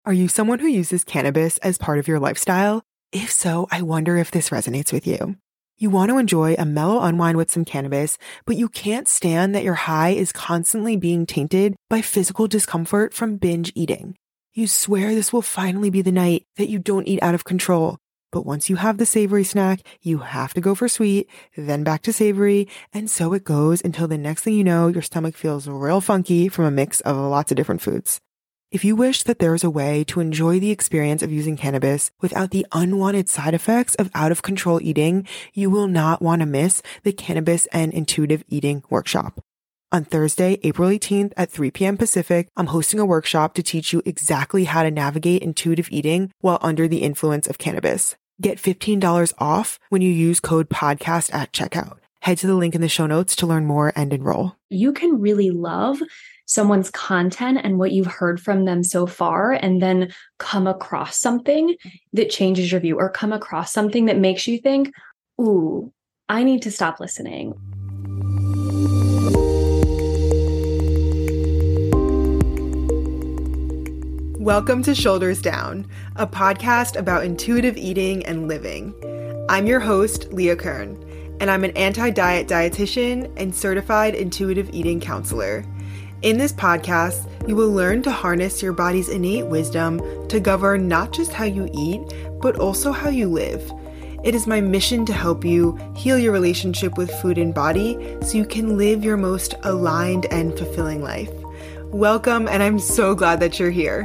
Are you someone who uses cannabis as part of your lifestyle? If so, I wonder if this resonates with you. You want to enjoy a mellow unwind with some cannabis, but you can't stand that your high is constantly being tainted by physical discomfort from binge eating. You swear this will finally be the night that you don't eat out of control. But once you have the savory snack, you have to go for sweet, then back to savory, and so it goes until the next thing you know, your stomach feels real funky from a mix of lots of different foods. If you wish that there is a way to enjoy the experience of using cannabis without the unwanted side effects of out-of-control eating, you will not want to miss the Cannabis and Intuitive Eating Workshop. On Thursday, April 18th at 3 p.m. Pacific, I'm hosting a workshop to teach you exactly how to navigate intuitive eating while under the influence of cannabis. Get $15 off when you use code podcast at checkout. Head to the link in the show notes to learn more and enroll. You can really love someone's content and what you've heard from them so far, and then come across something that changes your view or come across something that makes you think, ooh, I need to stop listening. Welcome to Shoulders Down, a podcast about intuitive eating and living. I'm your host, Leah Kern, and I'm an anti-diet dietitian and certified intuitive eating counselor. In this podcast, you will learn to harness your body's innate wisdom to govern not just how you eat, but also how you live. It is my mission to help you heal your relationship with food and body so you can live your most aligned and fulfilling life. Welcome, and I'm so glad that you're here.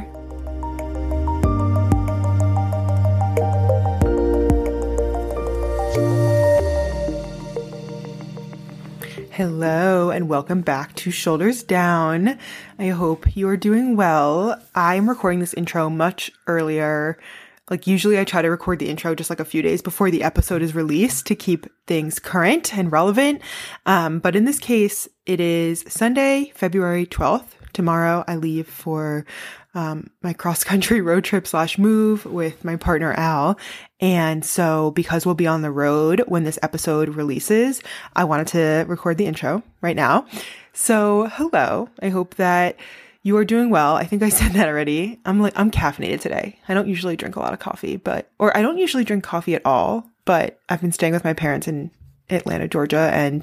Hello, and welcome back to Shoulders Down. I hope you are doing well. I'm recording this intro much earlier. Usually I try to record the intro just a few days before the episode is released to keep things current and relevant. But in this case, it is Sunday, February 12th. Tomorrow I leave for my cross-country road trip / move with my partner, Al. And so because we'll be on the road when this episode releases, I wanted to record the intro right now. So hello, I hope that you are doing well. I think I said that already. I'm caffeinated today. I don't usually drink a lot of coffee, or I don't usually drink coffee at all, but I've been staying with my parents in Atlanta, Georgia, and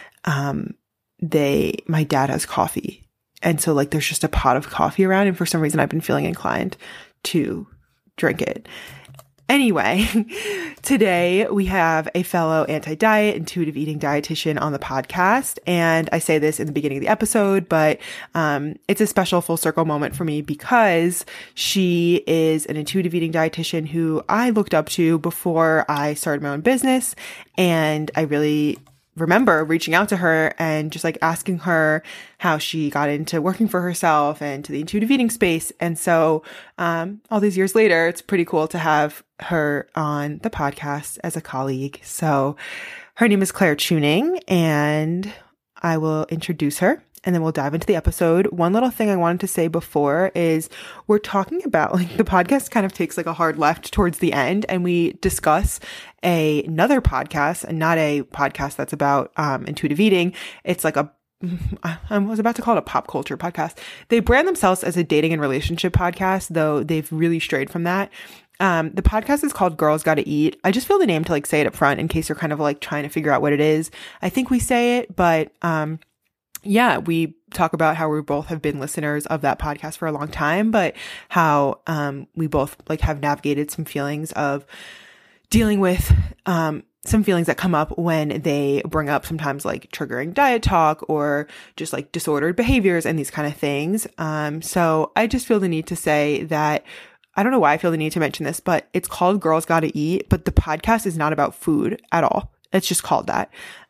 my dad has coffee. And so there's just a pot of coffee around, and for some reason I've been feeling inclined to drink it. Anyway, today we have a fellow anti-diet, intuitive eating dietitian on the podcast. And I say this in the beginning of the episode, but it's a special full circle moment for me because she is an intuitive eating dietitian who I looked up to before I started my own business. And I really remember reaching out to her and just asking her how she got into working for herself and to the intuitive eating space. And so all these years later, it's pretty cool to have her on the podcast as a colleague. So her name is Claire Tuning, and I will introduce her and then we'll dive into the episode. One little thing I wanted to say before is we're talking about the podcast kind of takes a hard left towards the end, and we discuss another podcast, and not a podcast that's about intuitive eating. It's I was about to call it a pop culture podcast. They brand themselves as a dating and relationship podcast, though they've really strayed from that. The podcast is called Girls Gotta Eat. I just feel the name to say it up front in case you're kind of trying to figure out what it is. I think we say it, but yeah, we talk about how we both have been listeners of that podcast for a long time, but how we both have navigated some feelings of dealing with some feelings that come up when they bring up sometimes triggering diet talk or just disordered behaviors and these kind of things. So I just feel the need to say that I don't know why I feel the need to mention this, but it's called Girls Gotta Eat, but the podcast is not about food at all. It's just called that.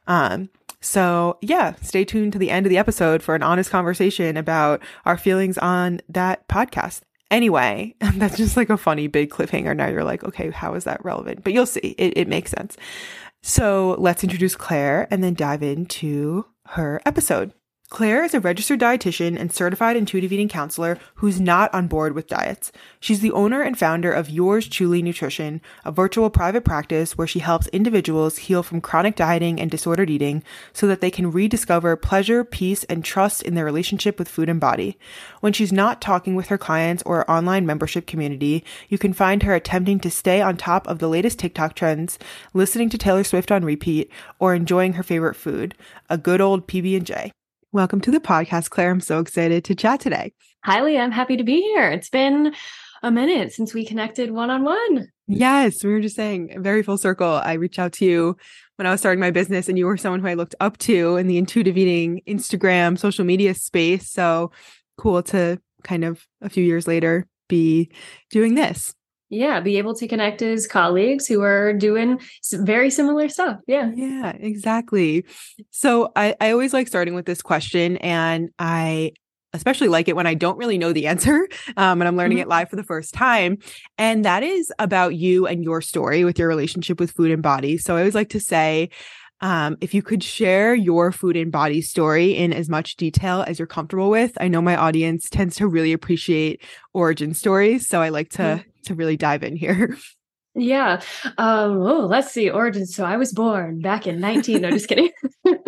So yeah, stay tuned to the end of the episode for an honest conversation about our feelings on that podcast. Anyway, that's just a funny big cliffhanger. Now you're okay, how is that relevant? But you'll see, it makes sense. So let's introduce Claire and then dive into her episode. Claire is a registered dietitian and certified intuitive eating counselor who's not on board with diets. She's the owner and founder of Yours Truly Nutrition, a virtual private practice where she helps individuals heal from chronic dieting and disordered eating so that they can rediscover pleasure, peace, and trust in their relationship with food and body. When she's not talking with her clients or online membership community, you can find her attempting to stay on top of the latest TikTok trends, listening to Taylor Swift on repeat, or enjoying her favorite food, a good old PB&J. Welcome to the podcast, Claire. I'm so excited to chat today. Hi, Leah. I'm happy to be here. It's been a minute since we connected one-on-one. Yes, we were just saying, very full circle. I reached out to you when I was starting my business, and you were someone who I looked up to in the intuitive eating, Instagram, social media space. So cool to kind of a few years later be doing this. Yeah, be able to connect as colleagues who are doing very similar stuff. Yeah. Yeah, exactly. So I always like starting with this question, and I especially like it when I don't really know the answer and I'm learning it live for the first time. And that is about you and your story with your relationship with food and body. So I always like to say, if you could share your food and body story in as much detail as you're comfortable with. I know my audience tends to really appreciate origin stories, so I like to really dive in here. Yeah. Let's see. Origins. So I was born back in 19. No, just kidding.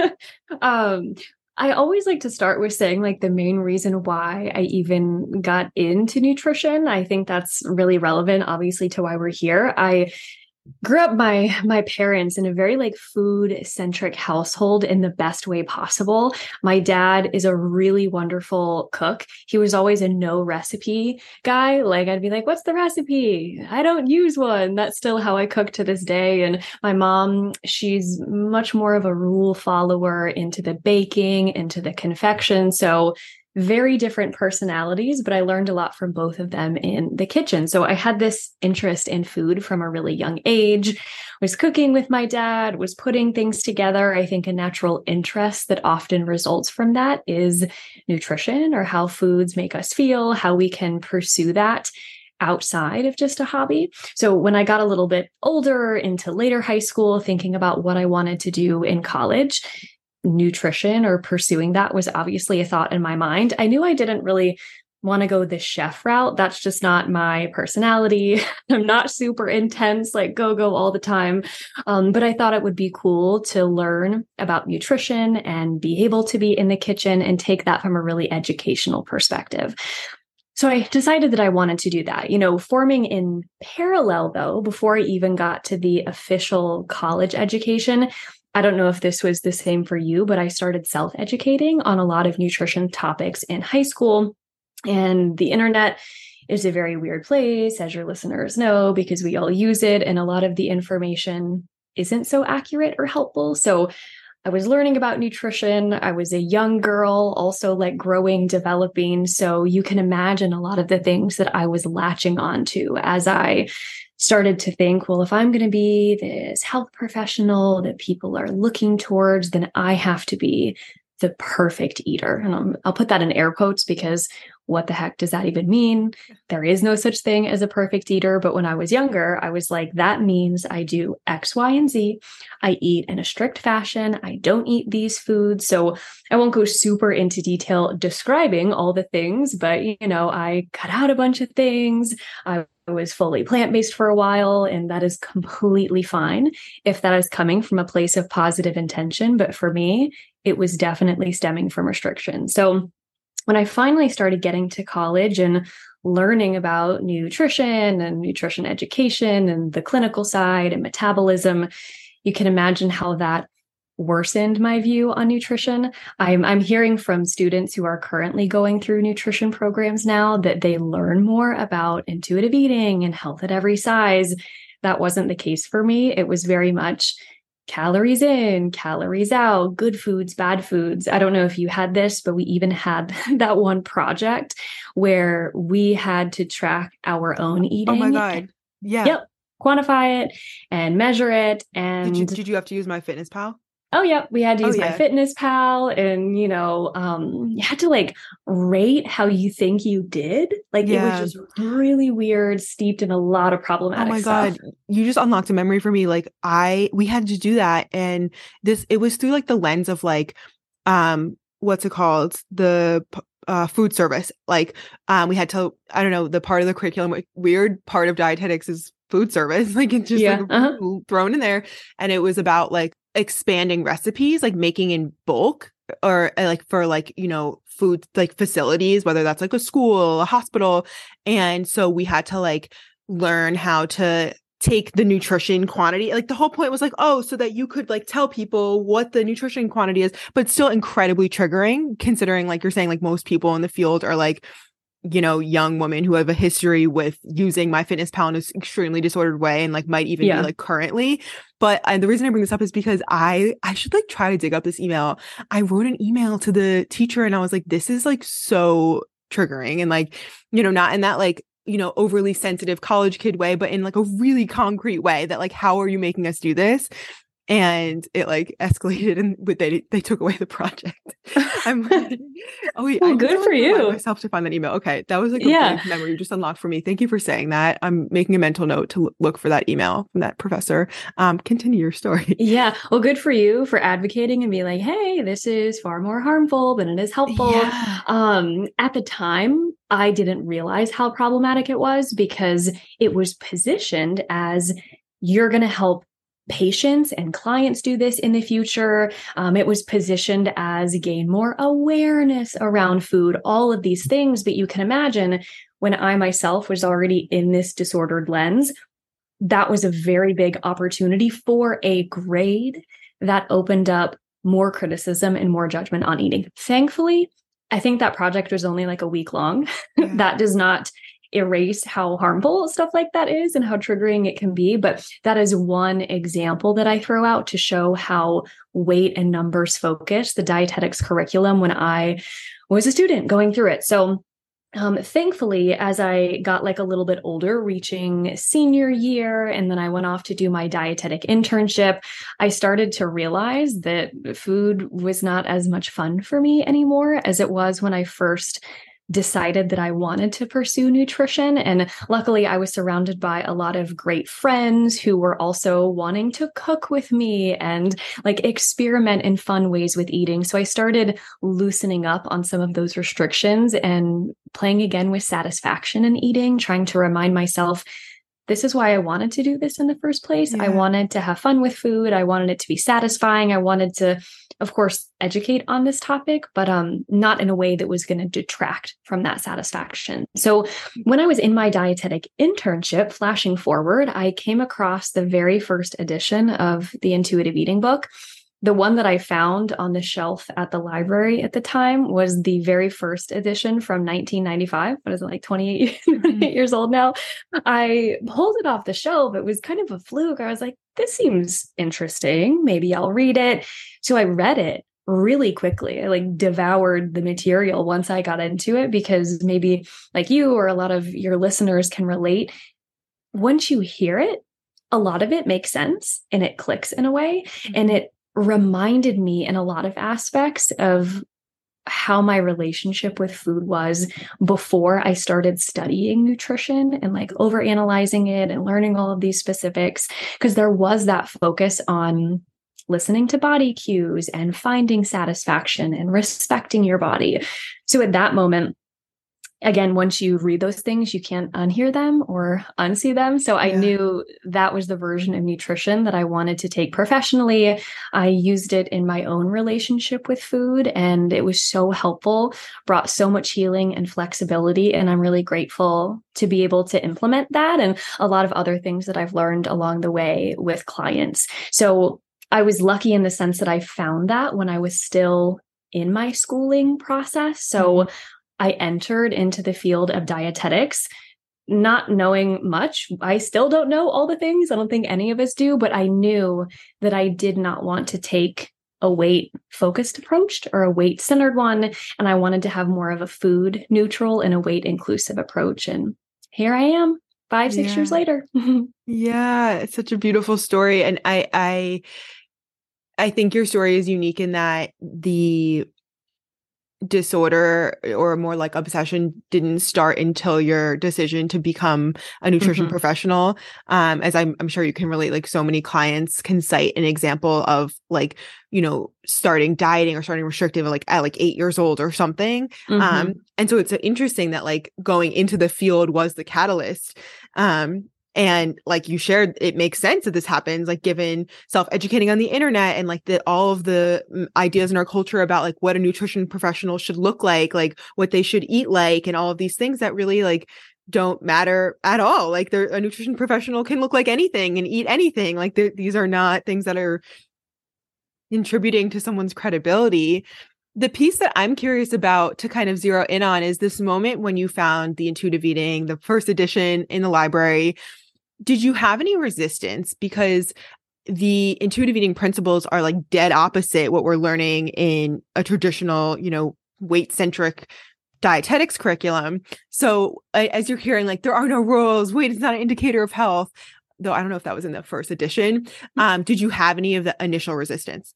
I always like to start with saying like the main reason why I even got into nutrition. I think that's really relevant, obviously, to why we're here. I grew up my parents in a very like food centric household in the best way possible. My dad is a really wonderful cook. He was always a no recipe guy. Like I'd be like, what's the recipe? I don't use one. That's still how I cook to this day. And my mom, she's much more of a rule follower, into the baking, into the confection. So very different personalities, but I learned a lot from both of them in the kitchen. So I had this interest in food from a really young age, was cooking with my dad, was putting things together. I think a natural interest that often results from that is nutrition, or how foods make us feel, how we can pursue that outside of just a hobby. So when I got a little bit older, into later high school, thinking about what I wanted to do in college, nutrition or pursuing that was obviously a thought in my mind. I knew I didn't really want to go the chef route. That's just not my personality. I'm not super intense, like go all the time. But I thought it would be cool to learn about nutrition and be able to be in the kitchen and take that from a really educational perspective. So I decided that I wanted to do that, forming in parallel though, before I even got to the official college education. I don't know if this was the same for you, but I started self-educating on a lot of nutrition topics in high school. And the internet is a very weird place, as your listeners know, because we all use it. And a lot of the information isn't so accurate or helpful. So I was learning about nutrition. I was a young girl, also like growing, developing. So you can imagine a lot of the things that I was latching on to as I started to think, well, if I'm going to be this health professional that people are looking towards, then I have to be the perfect eater. And I'll put that in air quotes, because what the heck does that even mean? There is no such thing as a perfect eater. But when I was younger, I was like, that means I do X, Y, and Z. I eat in a strict fashion. I don't eat these foods. So I won't go super into detail describing all the things, but, I cut out a bunch of things. I was fully plant-based for a while, and that is completely fine if that is coming from a place of positive intention. But for me, it was definitely stemming from restriction. So when I finally started getting to college and learning about nutrition and nutrition education and the clinical side and metabolism, you can imagine how that worsened my view on nutrition. I'm hearing from students who are currently going through nutrition programs now that they learn more about intuitive eating and health at every size. That wasn't the case for me. It was very much calories in, calories out, good foods, bad foods. I don't know if you had this, but we even had that one project where we had to track our own eating. Oh my God. Yeah. Yep. Quantify it and measure it. And did you have to use MyFitnessPal? Oh, yeah. We had to use MyFitnessPal, and, you had to like rate how you think you did. Like it was just really weird, steeped in a lot of problematic stuff. God. You just unlocked a memory for me. Like we had to do that. And it was through like the lens of like, what's it called? Food service. Like, we had to, I don't know, the part of the curriculum, like, weird part of dietetics is food service. Like, it's just like thrown in there. And it was about like expanding recipes, like making in bulk, or like for like, you know, food, like facilities, whether that's like a school, a hospital. And so we had to like learn how to take the nutrition quantity. Like, the whole point was like, oh, so that you could like tell people what the nutrition quantity is, but still incredibly triggering, considering, like you're saying, like most people in the field are like, you know, young women who have a history with using MyFitnessPal in an extremely disordered way, and like might even be like currently. But the reason I bring this up is because I should like try to dig up this email. I wrote an email to the teacher and I was like, this is like so triggering, and like, you know, not in that like, you know, overly sensitive college kid way, but in like a really concrete way that like, how are you making us do this? And it like escalated, and they took away the project. I'm like, oh wait, well, good for you. Myself to find that email. Okay, that was like a big memory you just unlocked for me. Thank you for saying that. I'm making a mental note to look for that email from that professor. Continue your story. Yeah, well, good for you for advocating and being like, hey, this is far more harmful than it is helpful. Yeah. At the time, I didn't realize how problematic it was because it was positioned as you're going to help patients and clients do this in the future. It was positioned as gain more awareness around food, all of these things. But you can imagine when I myself was already in this disordered lens, that was a very big opportunity for a grade that opened up more criticism and more judgment on eating. Thankfully, I think that project was only like a week long. Yeah. That does not erase how harmful stuff like that is and how triggering it can be. But that is one example that I throw out to show how weight and numbers focus the dietetics curriculum when I was a student going through it. So thankfully, as I got like a little bit older, reaching senior year, and then I went off to do my dietetic internship, I started to realize that food was not as much fun for me anymore as it was when I first decided that I wanted to pursue nutrition. And luckily, I was surrounded by a lot of great friends who were also wanting to cook with me and like experiment in fun ways with eating. So I started loosening up on some of those restrictions and playing again with satisfaction in eating, trying to remind myself, this is why I wanted to do this in the first place. Yeah. I wanted to have fun with food. I wanted it to be satisfying. I wanted to, of course, educate on this topic, but not in a way that was going to detract from that satisfaction. So when I was in my dietetic internship, flashing forward, I came across the very first edition of the Intuitive Eating book. The one that I found on the shelf at the library at the time was the very first edition from 1995. What is it, like 28 years old now? I pulled it off the shelf. It was kind of a fluke. I was like, this seems interesting. Maybe I'll read it. So I read it really quickly. I like devoured the material once I got into it because maybe like you or a lot of your listeners can relate. Once you hear it, a lot of it makes sense and it clicks in a way. And it reminded me in a lot of aspects of how my relationship with food was before I started studying nutrition and like overanalyzing it and learning all of these specifics, because there was that focus on listening to body cues and finding satisfaction and respecting your body. So at that moment, again, once you read those things, you can't unhear them or unsee them. So I knew that was the version of nutrition that I wanted to take professionally. I used it in my own relationship with food, and it was so helpful, brought so much healing and flexibility. And I'm really grateful to be able to implement that and a lot of other things that I've learned along the way with clients. So I was lucky in the sense that I found that when I was still in my schooling process. So I entered into the field of dietetics, not knowing much. I still don't know all the things. I don't think any of us do, but I knew that I did not want to take a weight-focused approach or a weight-centered one. And I wanted to have more of a food neutral and a weight-inclusive approach. And here I am, 5-6 years later. Yeah, it's such a beautiful story. And I think your story is unique in that disorder or more like obsession didn't start until your decision to become a nutrition professional. As I'm sure you can relate, like so many clients can cite an example of like, you know, starting dieting or starting restrictive like at like 8 years old or something. And so it's interesting that like going into the field was the catalyst. And like you shared, it makes sense that this happens, like given self-educating on the internet and like all of the ideas in our culture about like what a nutrition professional should look like what they should eat like, and all of these things that really like don't matter at all. Like a nutrition professional can look like anything and eat anything. Like these are not things that are contributing to someone's credibility. The piece that I'm curious about to kind of zero in on is this moment when you found the intuitive eating, the first edition in the library. Did you have any resistance? Because the intuitive eating principles are like dead opposite what we're learning in a traditional, you know, weight-centric dietetics curriculum. So as you're hearing, like, there are no rules, weight is not an indicator of health, though I don't know if that was in the first edition. Did you have any of the initial resistance?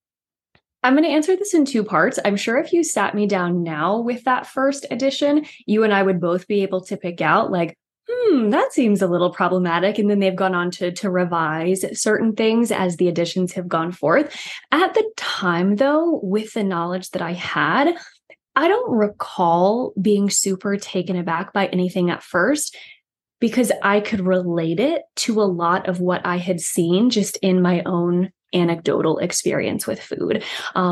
I'm going to answer this in two parts. I'm sure if you sat me down now with that first edition, you and I would both be able to pick out like, that seems a little problematic. And then they've gone on to revise certain things as the editions have gone forth. At the time, though, with the knowledge that I had, I don't recall being super taken aback by anything at first, because I could relate it to a lot of what I had seen just in my own anecdotal experience with food.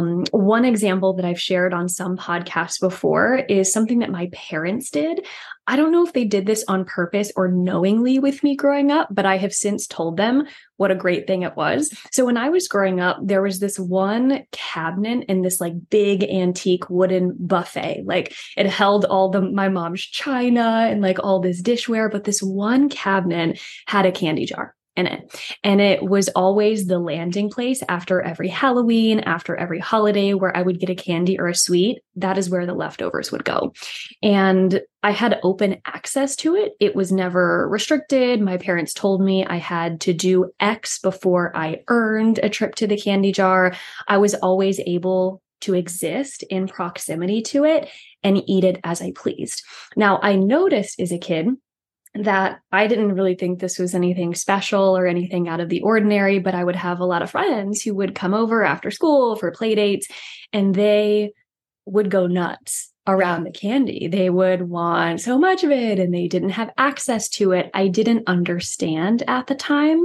One example that I've shared on some podcasts before is something that my parents did. I don't know if they did this on purpose or knowingly with me growing up, but I have since told them what a great thing it was. So when I was growing up, there was this one cabinet in this like big antique wooden buffet. Like it held all my mom's china and like all this dishware, but this one cabinet had a candy jar in it. And it was always the landing place after every Halloween, after every holiday where I would get a candy or a sweet. That is where the leftovers would go. And I had open access to it. It was never restricted. My parents told me I had to do X before I earned a trip to the candy jar. I was always able to exist in proximity to it and eat it as I pleased. Now, I noticed as a kid that I didn't really think this was anything special or anything out of the ordinary, but I would have a lot of friends who would come over after school for play dates, and they would go nuts around the candy. They would want so much of it, and they didn't have access to it. I didn't understand at the time.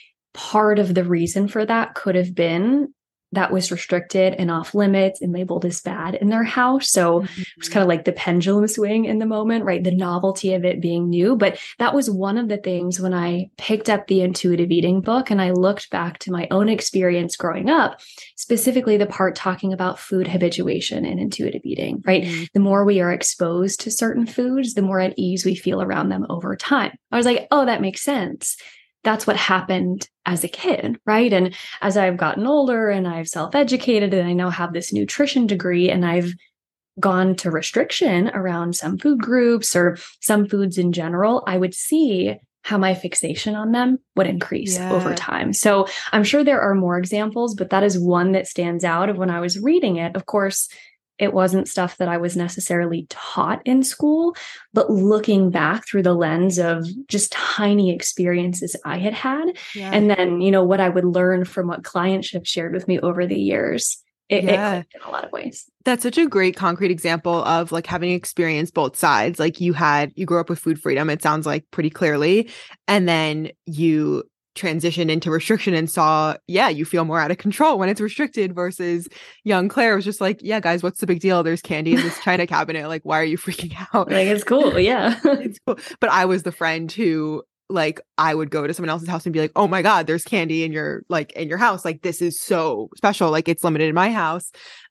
Part of the reason for that could have been that was restricted and off limits and labeled as bad in their house. So it was kind of like the pendulum swing in the moment, right? The novelty of it being new. But that was one of the things when I picked up the intuitive eating book and I looked back to my own experience growing up, specifically the part talking about food habituation and intuitive eating, right? The more we are exposed to certain foods, the more at ease we feel around them over time. I was like, oh, that makes sense. That's what happened as a kid, right? And as I've gotten older and I've self-educated and I now have this nutrition degree and I've gone to restriction around some food groups or some foods in general, I would see how my fixation on them would increase over time. So I'm sure there are more examples, but that is one that stands out of when I was reading it. Of course, it wasn't stuff that I was necessarily taught in school, but looking back through the lens of just tiny experiences I had had. And then, you know, what I would learn from what clients have shared with me over the years, it clicked in a lot of ways. That's such a great concrete example of like having experienced both sides. Like you grew up with food freedom, it sounds like pretty clearly. And then you transitioned into restriction and saw, you feel more out of control when it's restricted versus young Claire was just like, yeah, guys, what's the big deal? There's candy in this china cabinet. Like, why are you freaking out? Like, it's cool. Yeah. It's cool. But I was the friend who like, I would go to someone else's house and be like, oh my God, there's candy in your house. Like, this is so special. Like it's limited in my house.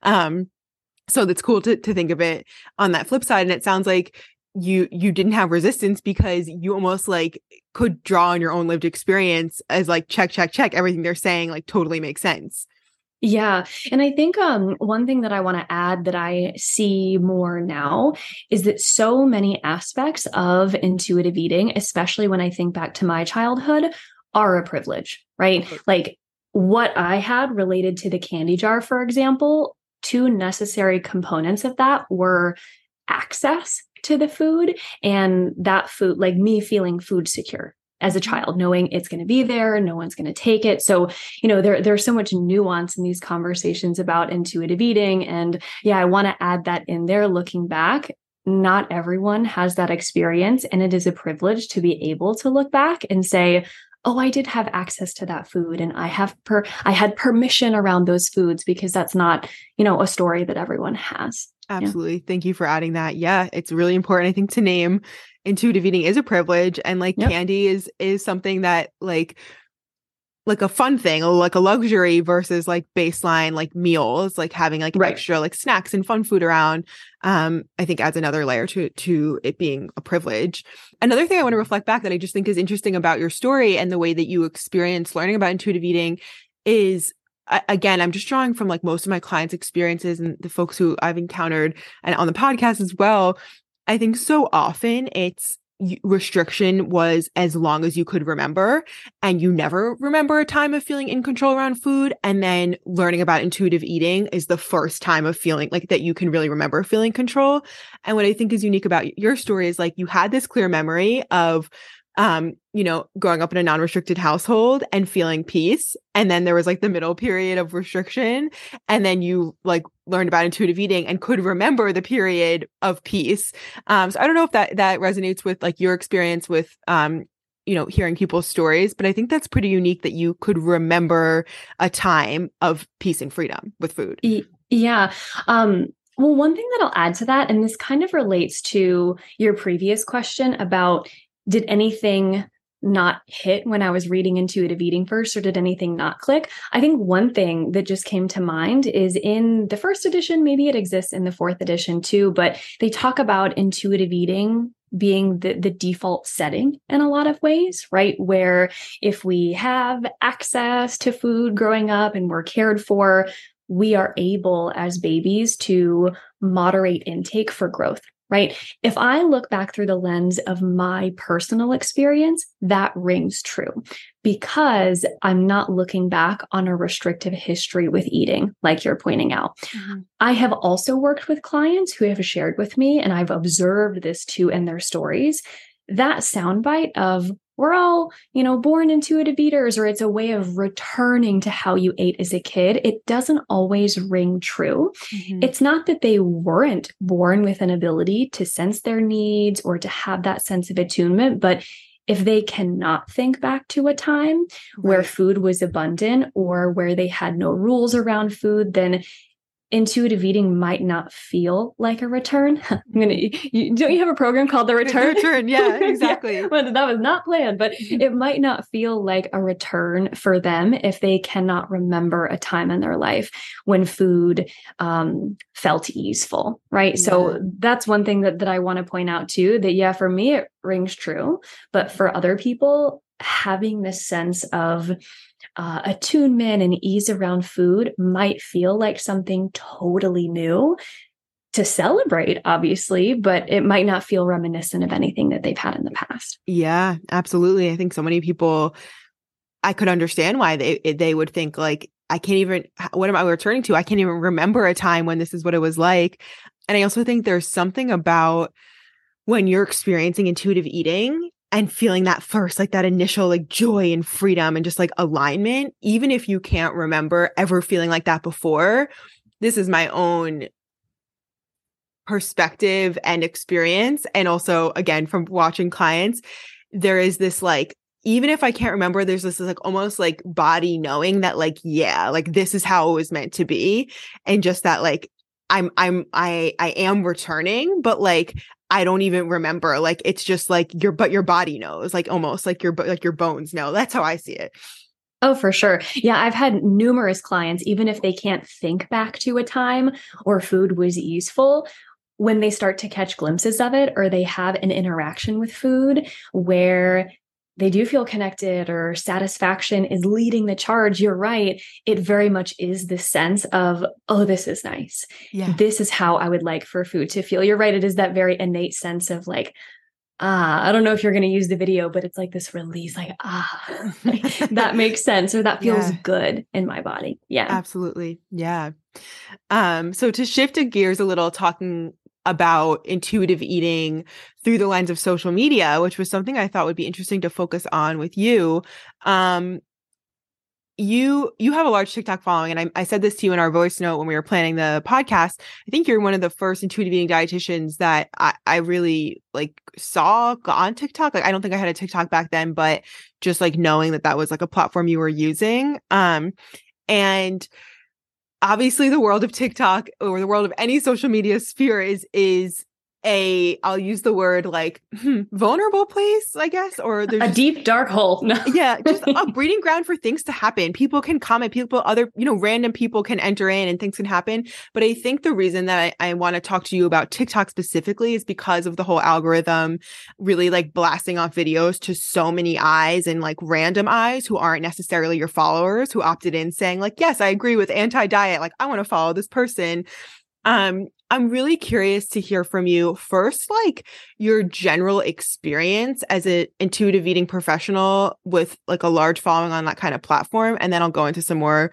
So that's cool to think of it on that flip side. And it sounds like you didn't have resistance because you almost like could draw on your own lived experience as like, check, everything they're saying like totally makes sense. Yeah. And I think one thing that I want to add that I see more now is that so many aspects of intuitive eating, especially when I think back to my childhood, are a privilege, right? Like what I had related to the candy jar, for example, two necessary components of that were access to the food and that food, like me feeling food secure as a child, knowing it's going to be there, no one's going to take it. So, there's so much nuance in these conversations about intuitive eating. And yeah, I want to add that in there. Looking back, not everyone has that experience, and it is a privilege to be able to look back and say, oh, I did have access to that food, and I had permission around those foods, because that's not, a story that everyone has. Absolutely. Yeah. Thank you for adding that. Yeah, it's really important, I think, to name intuitive eating is a privilege, and candy is something that like a fun thing, like a luxury versus like baseline like meals, like having like extra like snacks and fun food around. I think adds another layer to it being a privilege. Another thing I want to reflect back that I just think is interesting about your story and the way that you experience learning about intuitive eating is, again, I'm just drawing from like most of my clients' experiences and the folks who I've encountered and on the podcast as well. I think so often it's restriction was as long as you could remember, and you never remember a time of feeling in control around food. And then learning about intuitive eating is the first time of feeling like that you can really remember feeling control. And what I think is unique about your story is like you had this clear memory of growing up in a non-restricted household and feeling peace. And then there was like the middle period of restriction. And then you like learned about intuitive eating and could remember the period of peace. So I don't know if that resonates with like your experience with, hearing people's stories, but I think that's pretty unique that you could remember a time of peace and freedom with food. Yeah. Well, one thing that I'll add to that, and this kind of relates to your previous question about did anything not hit when I was reading intuitive eating first, or did anything not click? I think one thing that just came to mind is in the first edition, maybe it exists in the fourth edition too, but they talk about intuitive eating being the default setting in a lot of ways, right? Where if we have access to food growing up and we're cared for, we are able as babies to moderate intake for growth. Right? If I look back through the lens of my personal experience, that rings true because I'm not looking back on a restrictive history with eating, like you're pointing out. Mm-hmm. I have also worked with clients who have shared with me, and I've observed this too in their stories, that soundbite of we're all, born intuitive eaters, or it's a way of returning to how you ate as a kid. It doesn't always ring true. Mm-hmm. It's not that they weren't born with an ability to sense their needs or to have that sense of attunement, but if they cannot think back to a time where food was abundant or where they had no rules around food, then intuitive eating might not feel like a return. Don't you have a program called The Return? The Return, yeah, exactly. Yeah, well, that was not planned, but it might not feel like a return for them if they cannot remember a time in their life when food felt easeful, right? Yeah. So that's one thing that I want to point out too, that yeah, for me, it rings true, but for other people, having this sense of attunement and ease around food might feel like something totally new to celebrate, obviously, but it might not feel reminiscent of anything that they've had in the past. Yeah, absolutely. I think so many people, I could understand why they would think like, I can't even, what am I returning to? I can't even remember a time when this is what it was like. And I also think there's something about when you're experiencing intuitive eating and feeling that first, like that initial like joy and freedom and just like alignment, even if you can't remember ever feeling like that before, this is my own perspective and experience. And also, again, from watching clients, there is this like, even if I can't remember, there's this like almost like body knowing that like, yeah, like this is how it was meant to be. And just that like, I am returning, but like, I don't even remember. Like, it's just like your body knows, like almost like your bones know. That's how I see it. Oh, for sure. Yeah. I've had numerous clients, even if they can't think back to a time or food was easeful, when they start to catch glimpses of it, or they have an interaction with food where they do feel connected or satisfaction is leading the charge. You're right. It very much is the sense of, oh, this is nice. Yeah. This is how I would like for food to feel. You're right. It is that very innate sense of like, I don't know if you're going to use the video, but it's like this release, like, that makes sense, or that feels Yeah. good in my body. Yeah. Absolutely. Yeah. So to shift gears a little, talking about intuitive eating through the lens of social media, which was something I thought would be interesting to focus on with you. You have a large TikTok following, and I said this to you in our voice note when we were planning the podcast. I think you're one of the first intuitive eating dietitians that I really like saw on TikTok. Like, I don't think I had a TikTok back then, but just like knowing that that was like a platform you were using. And obviously the world of TikTok or the world of any social media sphere is I'll use the word like vulnerable place, I guess, or there's A just deep dark hole. No. yeah, just a breeding ground for things to happen. People can comment, other, random people can enter in and things can happen. But I think the reason that I want to talk to you about TikTok specifically is because of the whole algorithm really like blasting off videos to so many eyes and like random eyes who aren't necessarily your followers, who opted in saying like, yes, I agree with anti-diet. Like, I want to follow this person. I'm really curious to hear from you first, like your general experience as an intuitive eating professional with like a large following on that kind of platform. And then I'll go into some more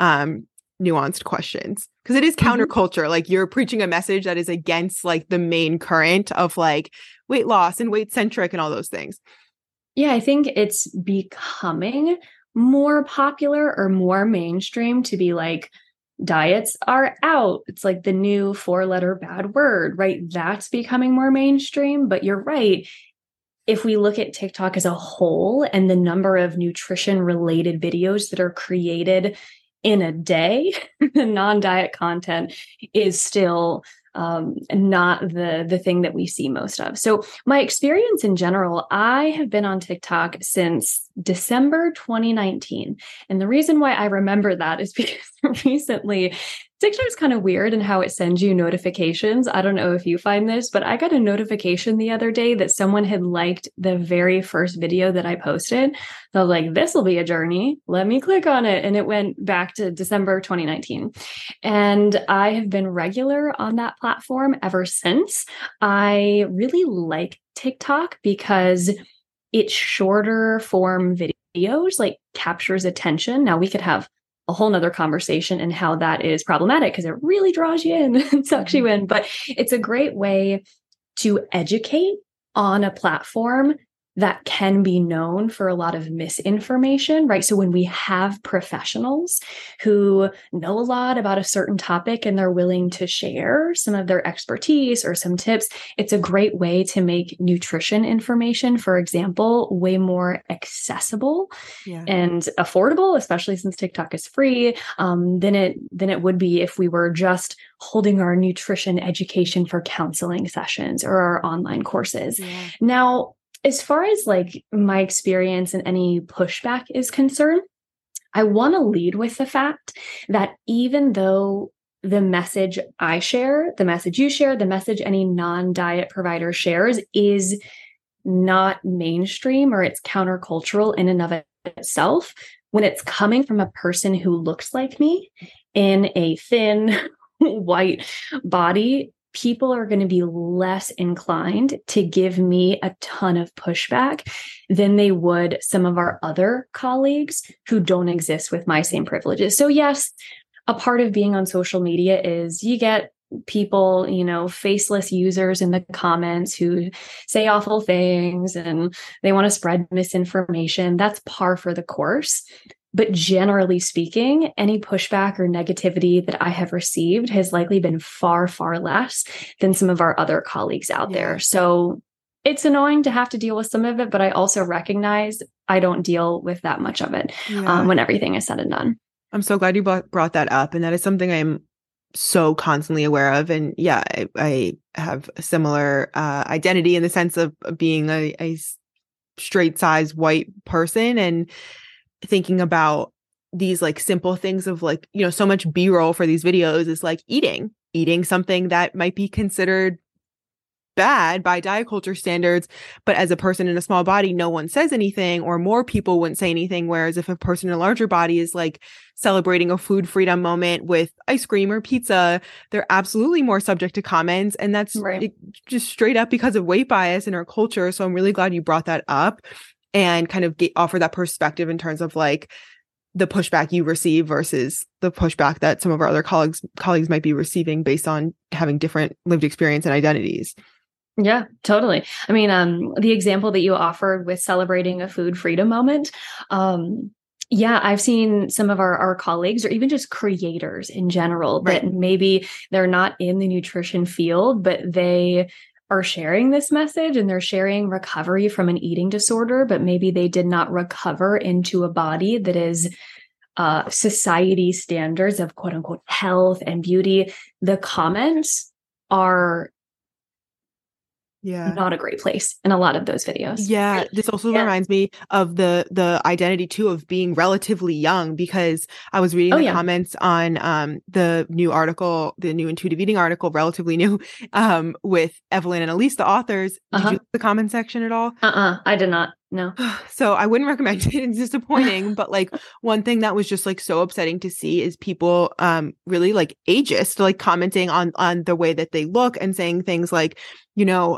nuanced questions, because it is counterculture. Like, you're preaching a message that is against like the main current of like weight loss and weight centric and all those things. Yeah, I think it's becoming more popular or more mainstream to be like, diets are out. It's like the new 4-letter bad word, right? That's becoming more mainstream. But you're right. If we look at TikTok as a whole and the number of nutrition related videos that are created in a day, the non-diet content is still not the thing that we see most of. So my experience in general, I have been on TikTok since December 2019. And the reason why I remember that is because recently TikTok's kind of weird in how it sends you notifications. I don't know if you find this, but I got a notification the other day that someone had liked the very first video that I posted. So I was like, this will be a journey. Let me click on it. And it went back to December 2019. And I have been regular on that platform ever since. I really like TikTok because it's shorter form videos, like captures attention. Now we could have a whole nother conversation and how that is problematic because it really draws you in and sucks you in. But it's a great way to educate on a platform that can be known for a lot of misinformation, right? So when we have professionals who know a lot about a certain topic and they're willing to share some of their expertise or some tips, it's a great way to make nutrition information, for example, way more accessible and affordable, especially since TikTok is free, than it would be if we were just holding our nutrition education for counseling sessions or our online courses. Yeah. Now, as far as like my experience and any pushback is concerned, I want to lead with the fact that even though the message I share, the message you share, the message any non-diet provider shares is not mainstream or it's countercultural in and of itself, when it's coming from a person who looks like me in a thin white body, people are going to be less inclined to give me a ton of pushback than they would some of our other colleagues who don't exist with my same privileges. So yes, a part of being on social media is you get people, faceless users in the comments who say awful things and they want to spread misinformation. That's par for the course. But generally speaking, any pushback or negativity that I have received has likely been far, far less than some of our other colleagues out there. So it's annoying to have to deal with some of it, but I also recognize I don't deal with that much of it when everything is said and done. I'm so glad you brought that up. And that is something I'm so constantly aware of. And I have a similar identity in the sense of being a straight size white person and thinking about these like simple things of like, so much B-roll for these videos is like eating something that might be considered bad by diet culture standards, but as a person in a small body, no one says anything, or more people wouldn't say anything. Whereas if a person in a larger body is like celebrating a food freedom moment with ice cream or pizza, they're absolutely more subject to comments. And that's just straight up because of weight bias in our culture. So I'm really glad you brought that up and kind of offer that perspective in terms of like the pushback you receive versus the pushback that some of our other colleagues might be receiving based on having different lived experience and identities. Yeah, totally. I mean, the example that you offered with celebrating a food freedom moment, yeah, I've seen some of our colleagues or even just creators in general that maybe they're not in the nutrition field, but they are sharing this message and they're sharing recovery from an eating disorder, but maybe they did not recover into a body that is society standards of quote unquote health and beauty. The comments are not a great place in a lot of those videos. Yeah. This also reminds me of the identity too of being relatively young, because I was reading the comments on the new article, the new intuitive eating article, relatively new, with Evelyn and Elise, the authors. Did you look at the comment section at all? I did not. No. So I wouldn't recommend it. It's disappointing. But like one thing that was just like so upsetting to see is people really like ageist, like commenting on the way that they look and saying things like, you know,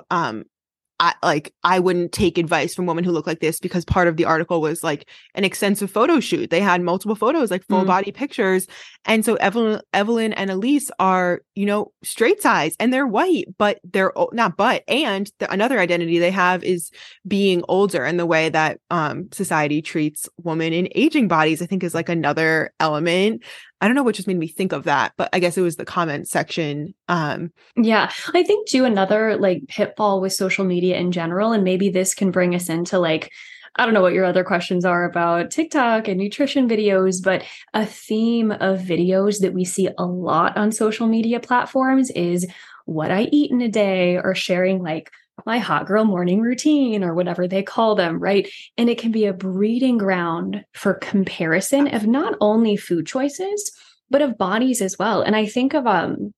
I wouldn't take advice from women who look like this, because part of the article was like an extensive photo shoot. They had multiple photos, like full body pictures. And so Evelyn and Elise are, you know, straight size and they're white, but they're not, but, and another identity they have is being older, and the way that society treats women in aging bodies, I think is like another element. I don't know what just made me think of that, but I guess it was the comment section. Yeah, I think too, another like pitfall with social media in general, and maybe this can bring us into like, I don't know what your other questions are about TikTok and nutrition videos, but a theme of videos that we see a lot on social media platforms is what I eat in a day, or sharing like my hot girl morning routine or whatever they call them, right? And it can be a breeding ground for comparison of not only food choices, but of bodies as well. And I think of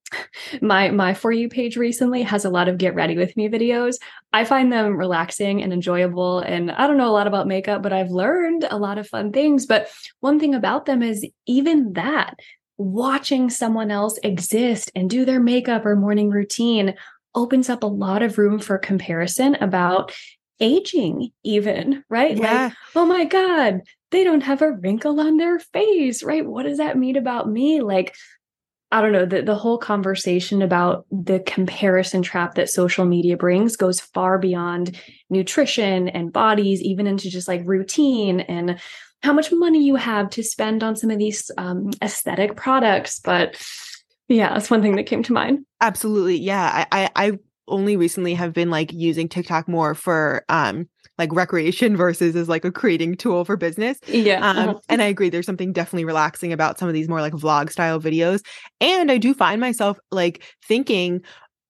my For You page recently has a lot of get ready with me videos. I find them relaxing and enjoyable. And I don't know a lot about makeup, but I've learned a lot of fun things. But one thing about them is even that, watching someone else exist and do their makeup or morning routine opens up a lot of room for comparison about aging even, right? Yeah. Like, oh my God, they don't have a wrinkle on their face, right? What does that mean about me? Like, I don't know, the whole conversation about the comparison trap that social media brings goes far beyond nutrition and bodies, even into just like routine and how much money you have to spend on some of these aesthetic products. But yeah, that's one thing that came to mind. Absolutely. Yeah. I only recently have been like using TikTok more for like recreation versus as like a creating tool for business. Yeah. And I agree. There's something definitely relaxing about some of these more like vlog style videos. And I do find myself like thinking,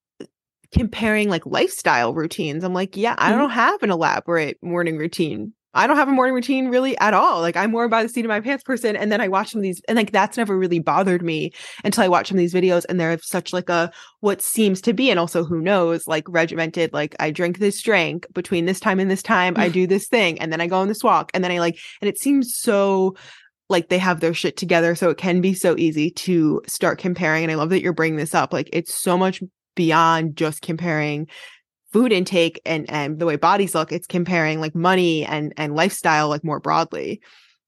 comparing like lifestyle routines. I'm like, yeah, I don't have an elaborate morning routine. I don't have a morning routine really at all. Like I'm more by the seat of my pants person. And then I watch some of these, and like that's never really bothered me until I watch some of these videos, and they're such like a what seems to be, and also who knows, like regimented, like I drink this drink between this time and this time, I do this thing, and then I go on this walk, and then I like, and it seems so like they have their shit together. So it can be so easy to start comparing. And I love that you're bringing this up. Like it's so much beyond just comparing food intake and the way bodies look. It's comparing like money and lifestyle like more broadly.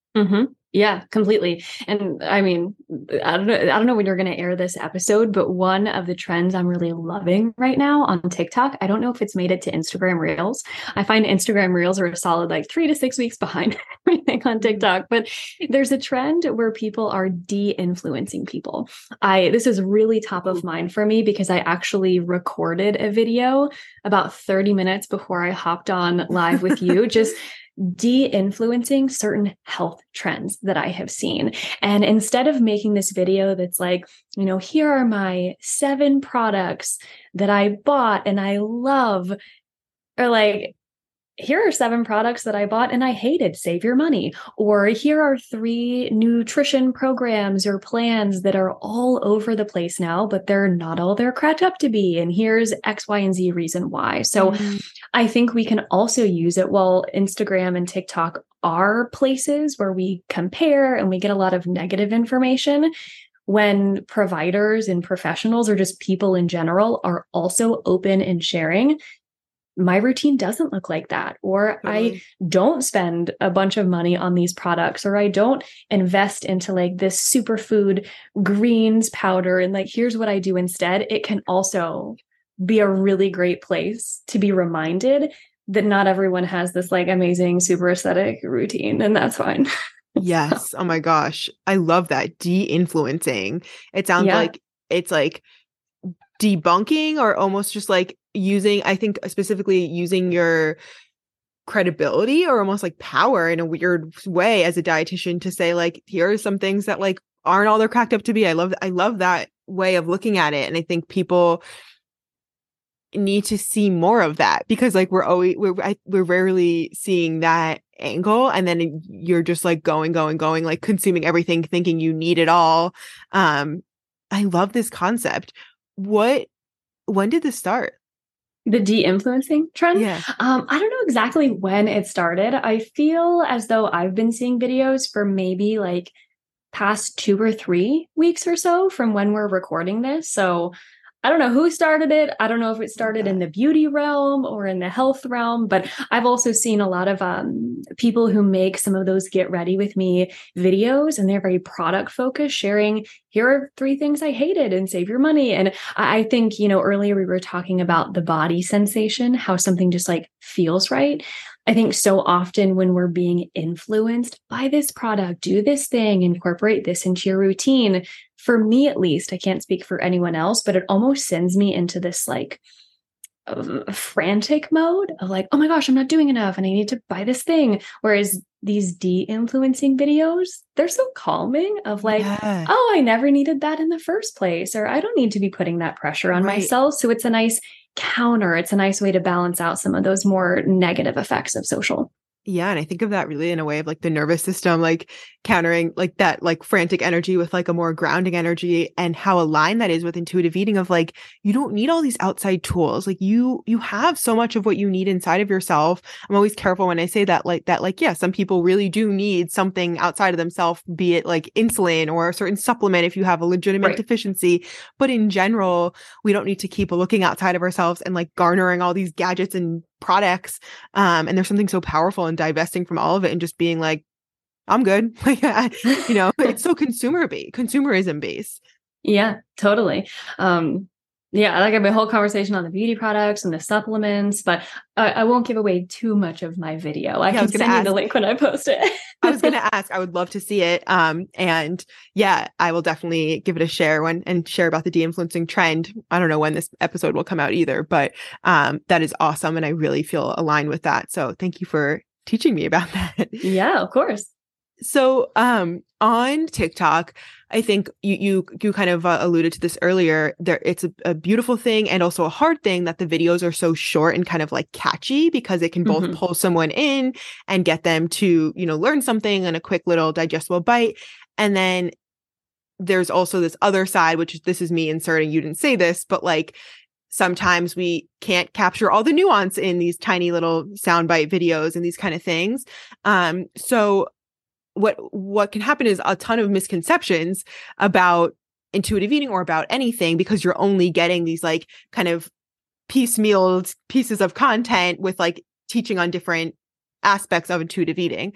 Yeah, completely. And I mean, I don't know when you're going to air this episode, but one of the trends I'm really loving right now on TikTok, I don't know if it's made it to Instagram Reels. I find Instagram Reels are a solid like 3 to 6 weeks behind everything on TikTok, but there's a trend where people are de-influencing people. This is really top of mind for me because I actually recorded a video about 30 minutes before I hopped on live with you, just de-influencing certain health trends that I have seen. And instead of making this video that's like, you know, here are my 7 products that I bought and I love, or like, here are 7 products that I bought and I hated, save your money. Or here are 3 nutrition programs or plans that are all over the place now, but they're not all they're cracked up to be. And here's X, Y, and Z reason why. So I think we can also use it. While Instagram and TikTok are places where we compare and we get a lot of negative information, when providers and professionals or just people in general are also open and sharing, my routine doesn't look like that, or I don't spend a bunch of money on these products, or I don't invest into like this superfood greens powder. And like, here's what I do instead. It can also be a really great place to be reminded that not everyone has this like amazing, super aesthetic routine, and that's fine. Yes. Oh my gosh. I love that. De-influencing. It sounds like it's like debunking or almost just like using, I think specifically using your credibility or almost like power in a weird way as a dietitian to say like, here are some things that like aren't all they're cracked up to be. I love that way of looking at it. And I think people need to see more of that, because like we're rarely seeing that angle, and then you're just like going like consuming everything thinking you need it all. I love this concept. When did this start? The de-influencing trend? Yeah. I don't know exactly when it started. I feel as though I've been seeing videos for maybe like past 2 or 3 weeks or so from when we're recording this. So I don't know who started it. I don't know if it started in the beauty realm or in the health realm, but I've also seen a lot of people who make some of those get ready with me videos, and they're very product focused, sharing, here are 3 things I hated and save your money. And I think, earlier we were talking about the body sensation, how something just like feels right. I think so often when we're being influenced by this product, do this thing, incorporate this into your routine. For me, at least, I can't speak for anyone else, but it almost sends me into this like frantic mode of like, oh my gosh, I'm not doing enough and I need to buy this thing. Whereas these de-influencing videos, they're so calming of like, oh, I never needed that in the first place, or I don't need to be putting that pressure on myself. So it's a nice counter. It's a nice way to balance out some of those more negative effects of social. Yeah. And I think of that really in a way of like the nervous system, like countering like that, like frantic energy with like a more grounding energy, and how aligned that is with intuitive eating of like, you don't need all these outside tools. Like you have so much of what you need inside of yourself. I'm always careful when I say that, yeah, some people really do need something outside of themselves, be it like insulin or a certain supplement if you have a legitimate deficiency. But in general, we don't need to keep looking outside of ourselves and like garnering all these gadgets and products. And there's something so powerful in divesting from all of it and just being like, I'm good. Like, it's so consumerism based. Yeah, totally. Yeah, like I have a whole conversation on the beauty products and the supplements, but I won't give away too much of my video. I can send you the link when I post it. I was going to ask, I would love to see it. And yeah, I will definitely give it a share and share about the de-influencing trend. I don't know when this episode will come out either, but that is awesome. And I really feel aligned with that. So thank you for teaching me about that. Yeah, of course. So on TikTok, I think you kind of alluded to this earlier. It's a beautiful thing and also a hard thing that the videos are so short and kind of like catchy, because it can both pull someone in and get them to, learn something in a quick little digestible bite. And then there's also this other side, which is, this is me inserting, you didn't say this, but like sometimes we can't capture all the nuance in these tiny little soundbite videos and these kind of things. So what can happen is a ton of misconceptions about intuitive eating or about anything, because you're only getting these like kind of piecemeal pieces of content with like teaching on different aspects of intuitive eating.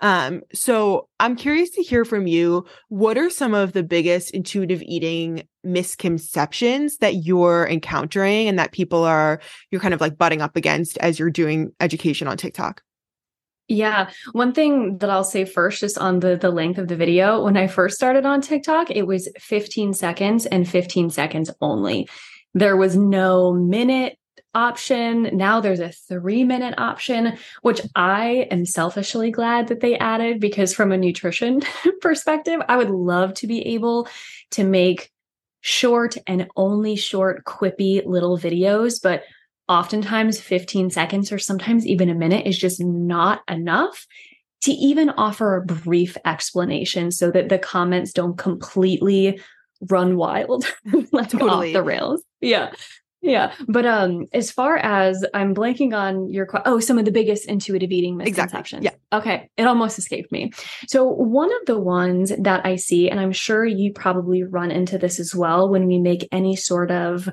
So I'm curious to hear from you. What are some of the biggest intuitive eating misconceptions that you're encountering and that you're kind of like butting up against as you're doing education on TikTok? Yeah. One thing that I'll say first, just on the length of the video, when I first started on TikTok, it was 15 seconds and 15 seconds only. There was no minute option. Now there's a 3-minute option, which I am selfishly glad that they added, because from a nutrition perspective, I would love to be able to make short and only short, quippy little videos, but oftentimes 15 seconds or sometimes even a minute is just not enough to even offer a brief explanation so that the comments don't completely run wild, like off the rails. Yeah. Yeah. But as far as I'm blanking on your some of the biggest intuitive eating misconceptions. Exactly. Yeah. Okay. It almost escaped me. So one of the ones that I see, and I'm sure you probably run into this as well when we make any sort of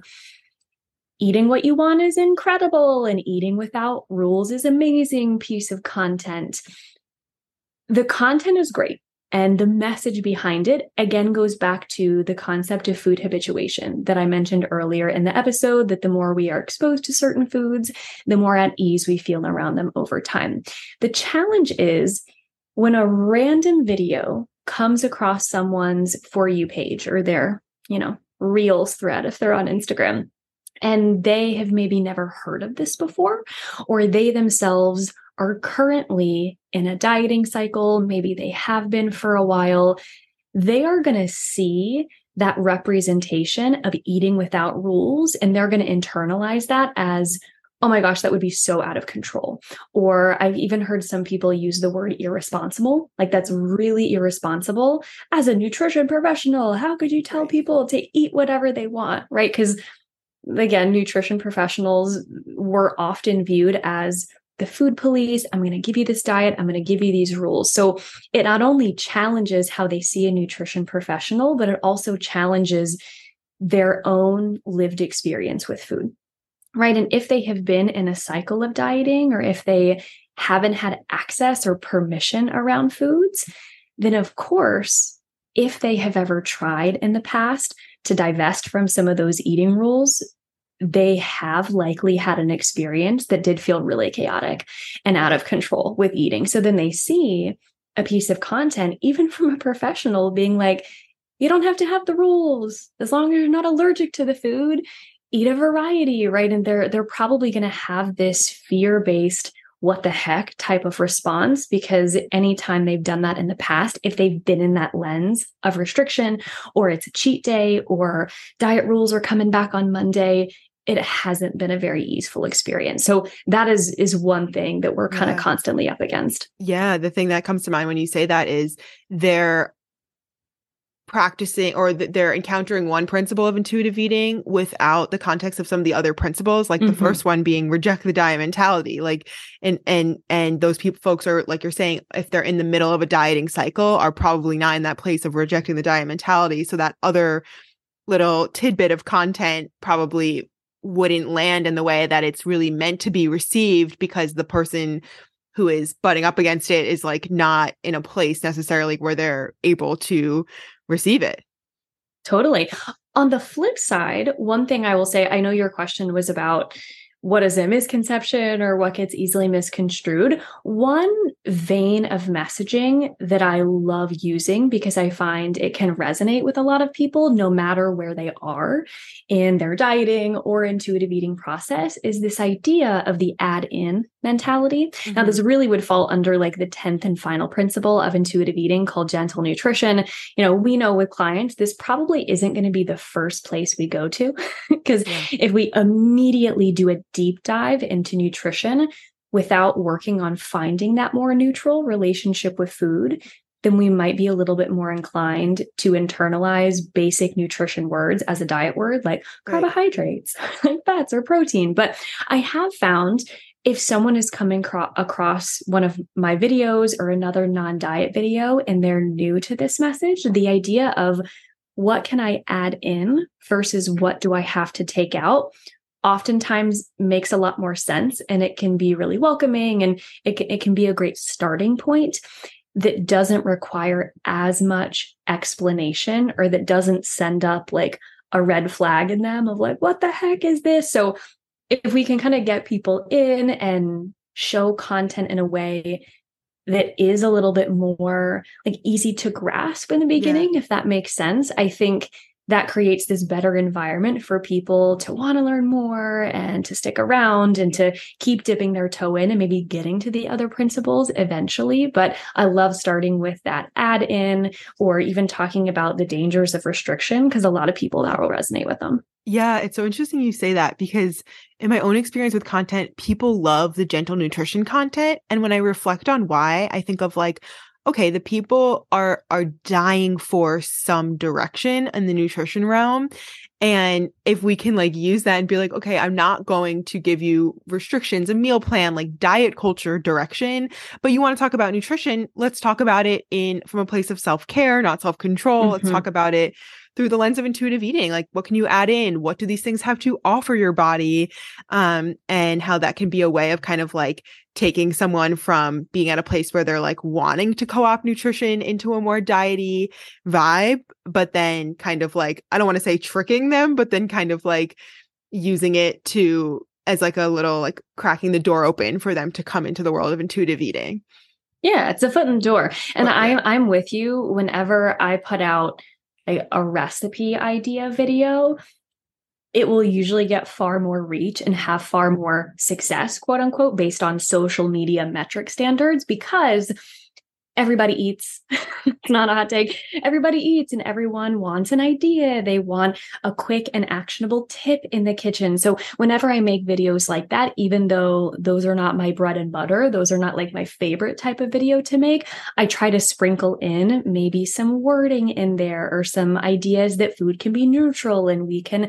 eating what you want is incredible and eating without rules is amazing piece of content. The content is great. And the message behind it, again, goes back to the concept of food habituation that I mentioned earlier in the episode, that the more we are exposed to certain foods, the more at ease we feel around them over time. The challenge is when a random video comes across someone's For You page or their, Reels thread, if they're on Instagram, and they have maybe never heard of this before, or they themselves are currently in a dieting cycle, maybe they have been for a while, they are going to see that representation of eating without rules, and they're going to internalize that as, oh my gosh, that would be so out of control. Or I've even heard some people use the word irresponsible, like that's really irresponsible. As a nutrition professional, how could you tell people to eat whatever they want, right? Because again, nutrition professionals were often viewed as the food police. I'm going to give you this diet. I'm going to give you these rules. So it not only challenges how they see a nutrition professional, but it also challenges their own lived experience with food, right? And if they have been in a cycle of dieting, or if they haven't had access or permission around foods, then of course, if they have ever tried in the past to divest from some of those eating rules, they have likely had an experience that did feel really chaotic and out of control with eating. So then they see a piece of content, even from a professional, being like, you don't have to have the rules as long as you're not allergic to the food, eat a variety, right? And they're probably going to have this fear-based what the heck type of response, because anytime they've done that in the past, if they've been in that lens of restriction, or it's a cheat day, or diet rules are coming back on Monday, it hasn't been a very easeful experience. So that is one thing that we're kind of constantly up against. Yeah. The thing that comes to mind when you say that is they're practicing, or they're encountering one principle of intuitive eating without the context of some of the other principles, like the first one being reject the diet mentality. Like, and those folks are, like you're saying, if they're in the middle of a dieting cycle, are probably not in that place of rejecting the diet mentality. So that other little tidbit of content probably wouldn't land in the way that it's really meant to be received, because the person who is butting up against it is like not in a place necessarily where they're able to receive it. Totally. On the flip side, one thing I will say, I know your question was about what is a misconception or what gets easily misconstrued. One vein of messaging that I love using, because I find it can resonate with a lot of people, no matter where they are in their dieting or intuitive eating process, is this idea of the add-in mentality. Mm-hmm. Now, this really would fall under like the 10th and final principle of intuitive eating called gentle nutrition. We know with clients, this probably isn't going to be the first place we go to, because if we immediately do a deep dive into nutrition without working on finding that more neutral relationship with food, then we might be a little bit more inclined to internalize basic nutrition words as a diet word, like carbohydrates, like fats or protein. But I have found if someone is coming across one of my videos or another non-diet video and they're new to this message, the idea of what can I add in versus what do I have to take out oftentimes makes a lot more sense, and it can be really welcoming, and it can be a great starting point that doesn't require as much explanation, or that doesn't send up like a red flag in them of like, what the heck is this? So if we can kind of get people in and show content in a way that is a little bit more like easy to grasp in the beginning, if that makes sense, I think that creates this better environment for people to want to learn more and to stick around and to keep dipping their toe in and maybe getting to the other principles eventually. But I love starting with that add in or even talking about the dangers of restriction, because a lot of people that will resonate with them. Yeah, it's so interesting you say that, because in my own experience with content, people love the gentle nutrition content. And when I reflect on why, I think of like, okay, the people are dying for some direction in the nutrition realm. And if we can like use that and be like, okay, I'm not going to give you restrictions, a meal plan, like diet culture direction, but you want to talk about nutrition, let's talk about it from a place of self-care, not self-control. Let's talk about it through the lens of intuitive eating. Like, what can you add in? What do these things have to offer your body? And how that can be a way of kind of like taking someone from being at a place where they're like wanting to co-opt nutrition into a more diety vibe, but then kind of like, I don't want to say tricking them, but then kind of like using it as like a little like cracking the door open for them to come into the world of intuitive eating. Yeah, it's a foot in the door. And I'm with you whenever I put out a recipe idea video. It will usually get far more reach and have far more success, quote unquote, based on social media metric standards, because everybody eats. It's not a hot take. Everybody eats and everyone wants an idea. They want a quick and actionable tip in the kitchen. So whenever I make videos like that, even though those are not my bread and butter, those are not like my favorite type of video to make, I try to sprinkle in maybe some wording in there or some ideas that food can be neutral and we can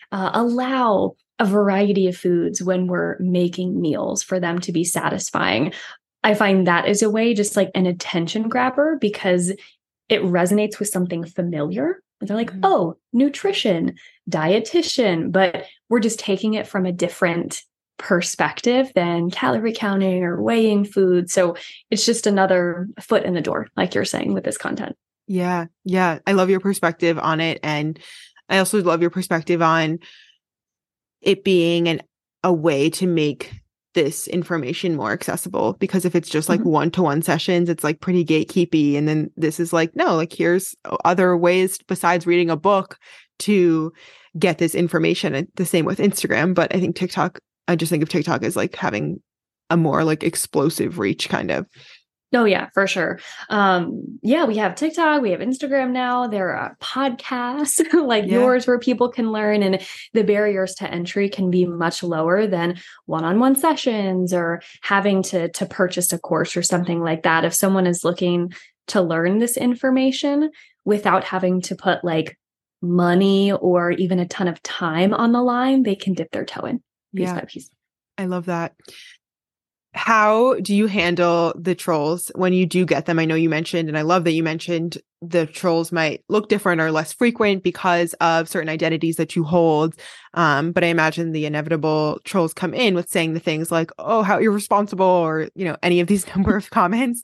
allow a variety of foods when we're making meals for them to be satisfying. I find that is a way, just like an attention grabber, because it resonates with something familiar. They're like, oh, nutrition, dietitian, but we're just taking it from a different perspective than calorie counting or weighing food. So it's just another foot in the door, like you're saying with this content. Yeah. Yeah. I love your perspective on it. And I also love your perspective on it being a way to make this information more accessible, because if it's just like one-to-one sessions, it's like pretty gatekeepy. And then this is like, no, like here's other ways besides reading a book to get this information. And the same with Instagram. But I think I just think of TikTok as like having a more like explosive reach kind of. Oh, yeah, for sure. Yeah, we have TikTok, we have Instagram now. There are podcasts like yours where people can learn, and the barriers to entry can be much lower than one-on-one sessions or having to purchase a course or something like that. If someone is looking to learn this information without having to put like money or even a ton of time on the line, they can dip their toe in piece by piece. I love that. How do you handle the trolls when you do get them? I know you mentioned, and I love that you mentioned, the trolls might look different or less frequent because of certain identities that you hold. But I imagine the inevitable trolls come in with saying the things like, oh, how irresponsible, or, you know, any of these number of comments.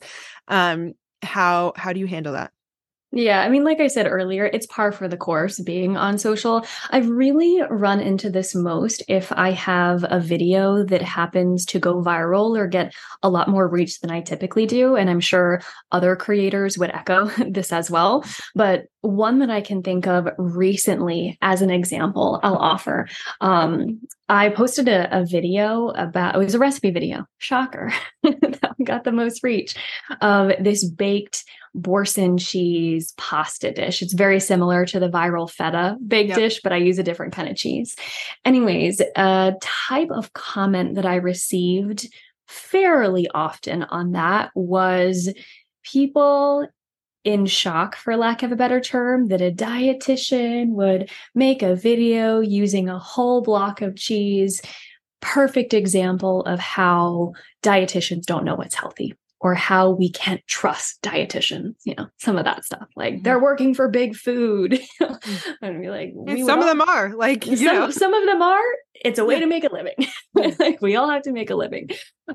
How do you handle that? Yeah, I mean, like I said earlier, it's par for the course being on social. I've really run into this most if I have a video that happens to go viral or get a lot more reach than I typically do. And I'm sure other creators would echo this as well. But one that I can think of recently as an example, I'll offer. I posted a video about, it was a recipe video, shocker, that got the most reach, of this baked Boursin cheese pasta dish. It's very similar to the viral feta baked dish, but I use a different kind of cheese. Anyways, a type of comment that I received fairly often on that was people in shock, for lack of a better term, that a dietitian would make a video using a whole block of cheese. Perfect example of how dietitians don't know what's healthy, or how we can't trust dietitians, you know, some of that stuff. Like, they're working for big food. And be like, some of them are like, some of them are, it's a way to make a living. Like, we all have to make a living.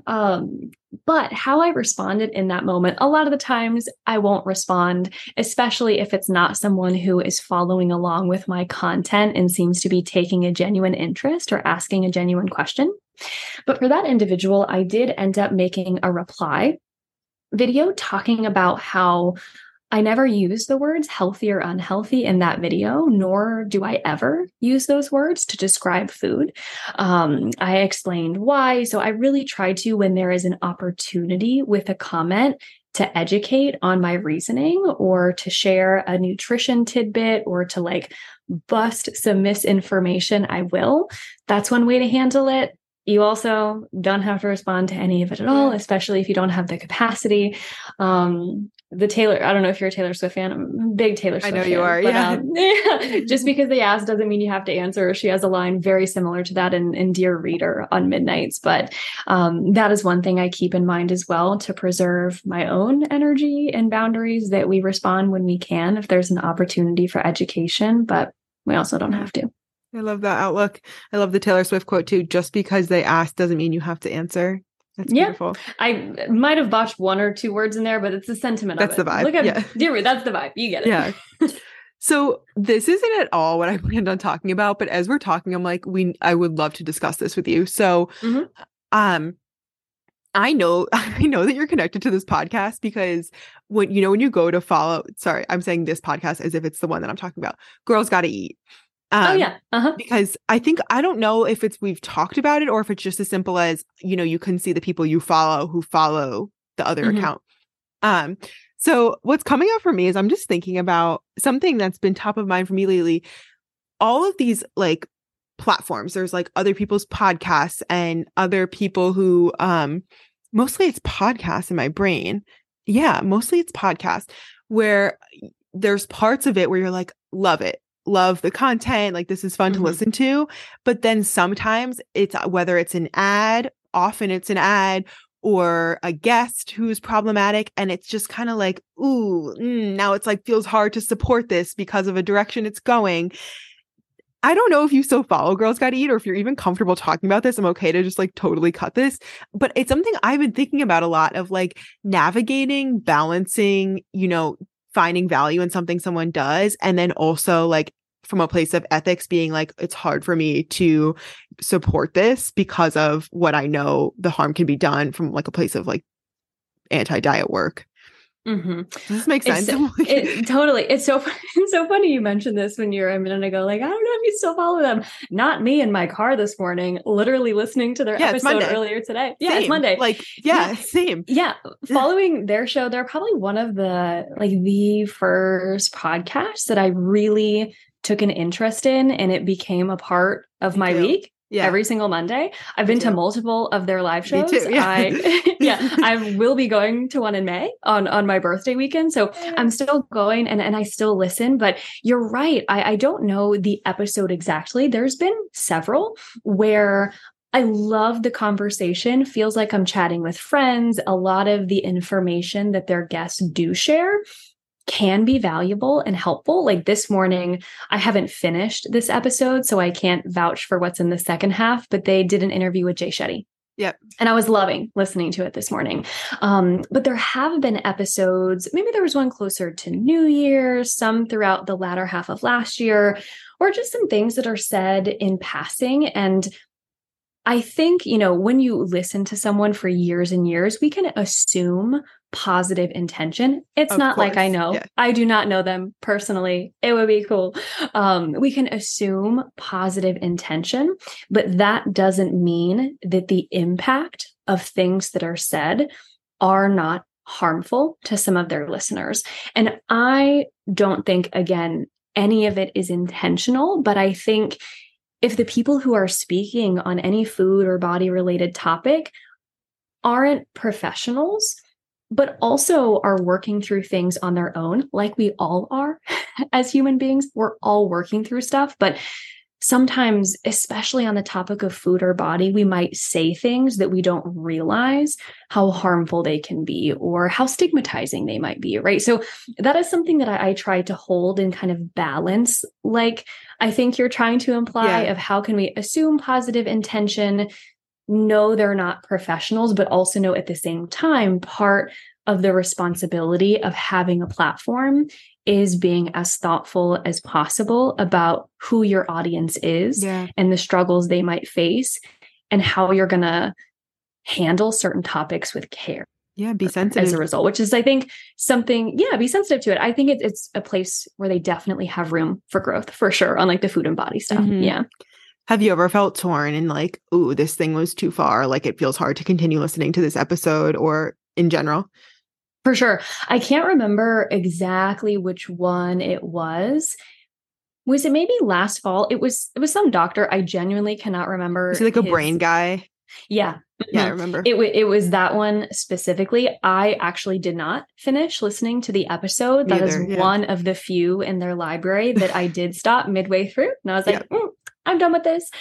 But how I responded in that moment, a lot of the times I won't respond, especially if it's not someone who is following along with my content and seems to be taking a genuine interest or asking a genuine question. But for that individual, I did end up making a reply video talking about how I never use the words healthy or unhealthy in that video, nor do I ever use those words to describe food. I explained why. So I really try to, when there is an opportunity with a comment, to educate on my reasoning or to share a nutrition tidbit or to like bust some misinformation, I will. That's one way to handle it. You also don't have to respond to any of it at all, especially if you don't have the capacity. The Taylor, I don't know if you're a Taylor Swift fan. I'm a big Taylor Swift fan. I know you are, yeah. Just because they asked doesn't mean you have to answer. She has a line very similar to that in Dear Reader on Midnights. But that is one thing I keep in mind as well, to preserve my own energy and boundaries, that we respond when we can if there's an opportunity for education, but we also don't have to. I love that outlook. I love the Taylor Swift quote too. Just because they ask doesn't mean you have to answer. That's beautiful. I might have botched one or two words in there, but it's the sentiment that's of it. The vibe. Look at Dear Reader, that's the vibe. You get it. Yeah. So this isn't at all what I planned on talking about, but as we're talking, I'm like, I would love to discuss this with you. So, I know that you're connected to this podcast because when you go to follow, sorry, I'm saying this podcast as if it's the one that I'm talking about. Girls Gotta Eat. Because I don't know if we've talked about it or if it's just as simple as, you can see the people you follow who follow the other account. So what's coming up for me is I'm just thinking about something that's been top of mind for me lately. All of these like platforms, there's like other people's podcasts and other people who, mostly it's podcasts in my brain. Yeah, mostly it's podcasts where there's parts of it where you're like, love it. Love the content, like this is fun to listen to. But then sometimes it's whether it's an ad, often it's an ad or a guest who's problematic. And it's just kind of like, now it's like feels hard to support this because of a direction it's going. I don't know if you still follow Girls Gotta Eat or if you're even comfortable talking about this. I'm okay to just like totally cut this. But it's something I've been thinking about a lot of like navigating, balancing, finding value in something someone does. And then also like from a place of ethics being like, it's hard for me to support this because of what I know the harm can be done from like a place of like anti-diet work. Does this make sense? Totally. It's so funny you mentioned this when you're a minute ago, like, I don't know if you still follow them. Not me in my car this morning, literally listening to their episode earlier today. Yeah, it's Monday. Same. Yeah. Following their show, they're probably one of the first podcasts that I really took an interest in, and it became a part of my week. Yeah. Every single Monday. I've been to multiple of their live shows. Me too, yeah. I will be going to one in May on my birthday weekend. So I'm still going and I still listen, but you're right. I don't know the episode exactly. There's been several where I love the conversation. Feels like I'm chatting with friends. A lot of the information that their guests do share can be valuable and helpful. Like this morning, I haven't finished this episode, so I can't vouch for what's in the second half, but they did an interview with Jay Shetty. Yep. And I was loving listening to it this morning. But there have been episodes, maybe there was one closer to New Year's, some throughout the latter half of last year, or just some things that are said in passing. And I think, when you listen to someone for years and years, we can assume positive intention. It's not like I know. Yeah. I do not know them personally. It would be cool. We can assume positive intention, but that doesn't mean that the impact of things that are said are not harmful to some of their listeners. And I don't think, again, any of it is intentional, but I think if the people who are speaking on any food or body related topic aren't professionals, but also are working through things on their own, like we all are as human beings, we're all working through stuff. But sometimes, especially on the topic of food or body, we might say things that we don't realize how harmful they can be or how stigmatizing they might be, right? So that is something that I try to hold and kind of balance, like I think you're trying to imply of how can we assume positive intention, know they're not professionals, but also know at the same time, part of the responsibility of having a platform is being as thoughtful as possible about who your audience is and the struggles they might face and how you're going to handle certain topics with care. Yeah, be as sensitive. a result, which is, I think, something, be sensitive to it. I think it's a place where they definitely have room for growth for sure on like the food and body stuff. Mhm. Yeah. Have you ever felt torn and like, ooh, this thing was too far? Like it feels hard to continue listening to this episode or in general? For sure. I can't remember exactly which one it was. Was it maybe last fall? It was some doctor. I genuinely cannot remember Is he like a brain his. guy? Yeah. Yeah, I Mhm. remember. It was that one specifically. I actually did not finish listening to the episode. Me That is either. Yeah. one of the few in their library that I did stop midway through. And I was Yeah. like, I'm done with this.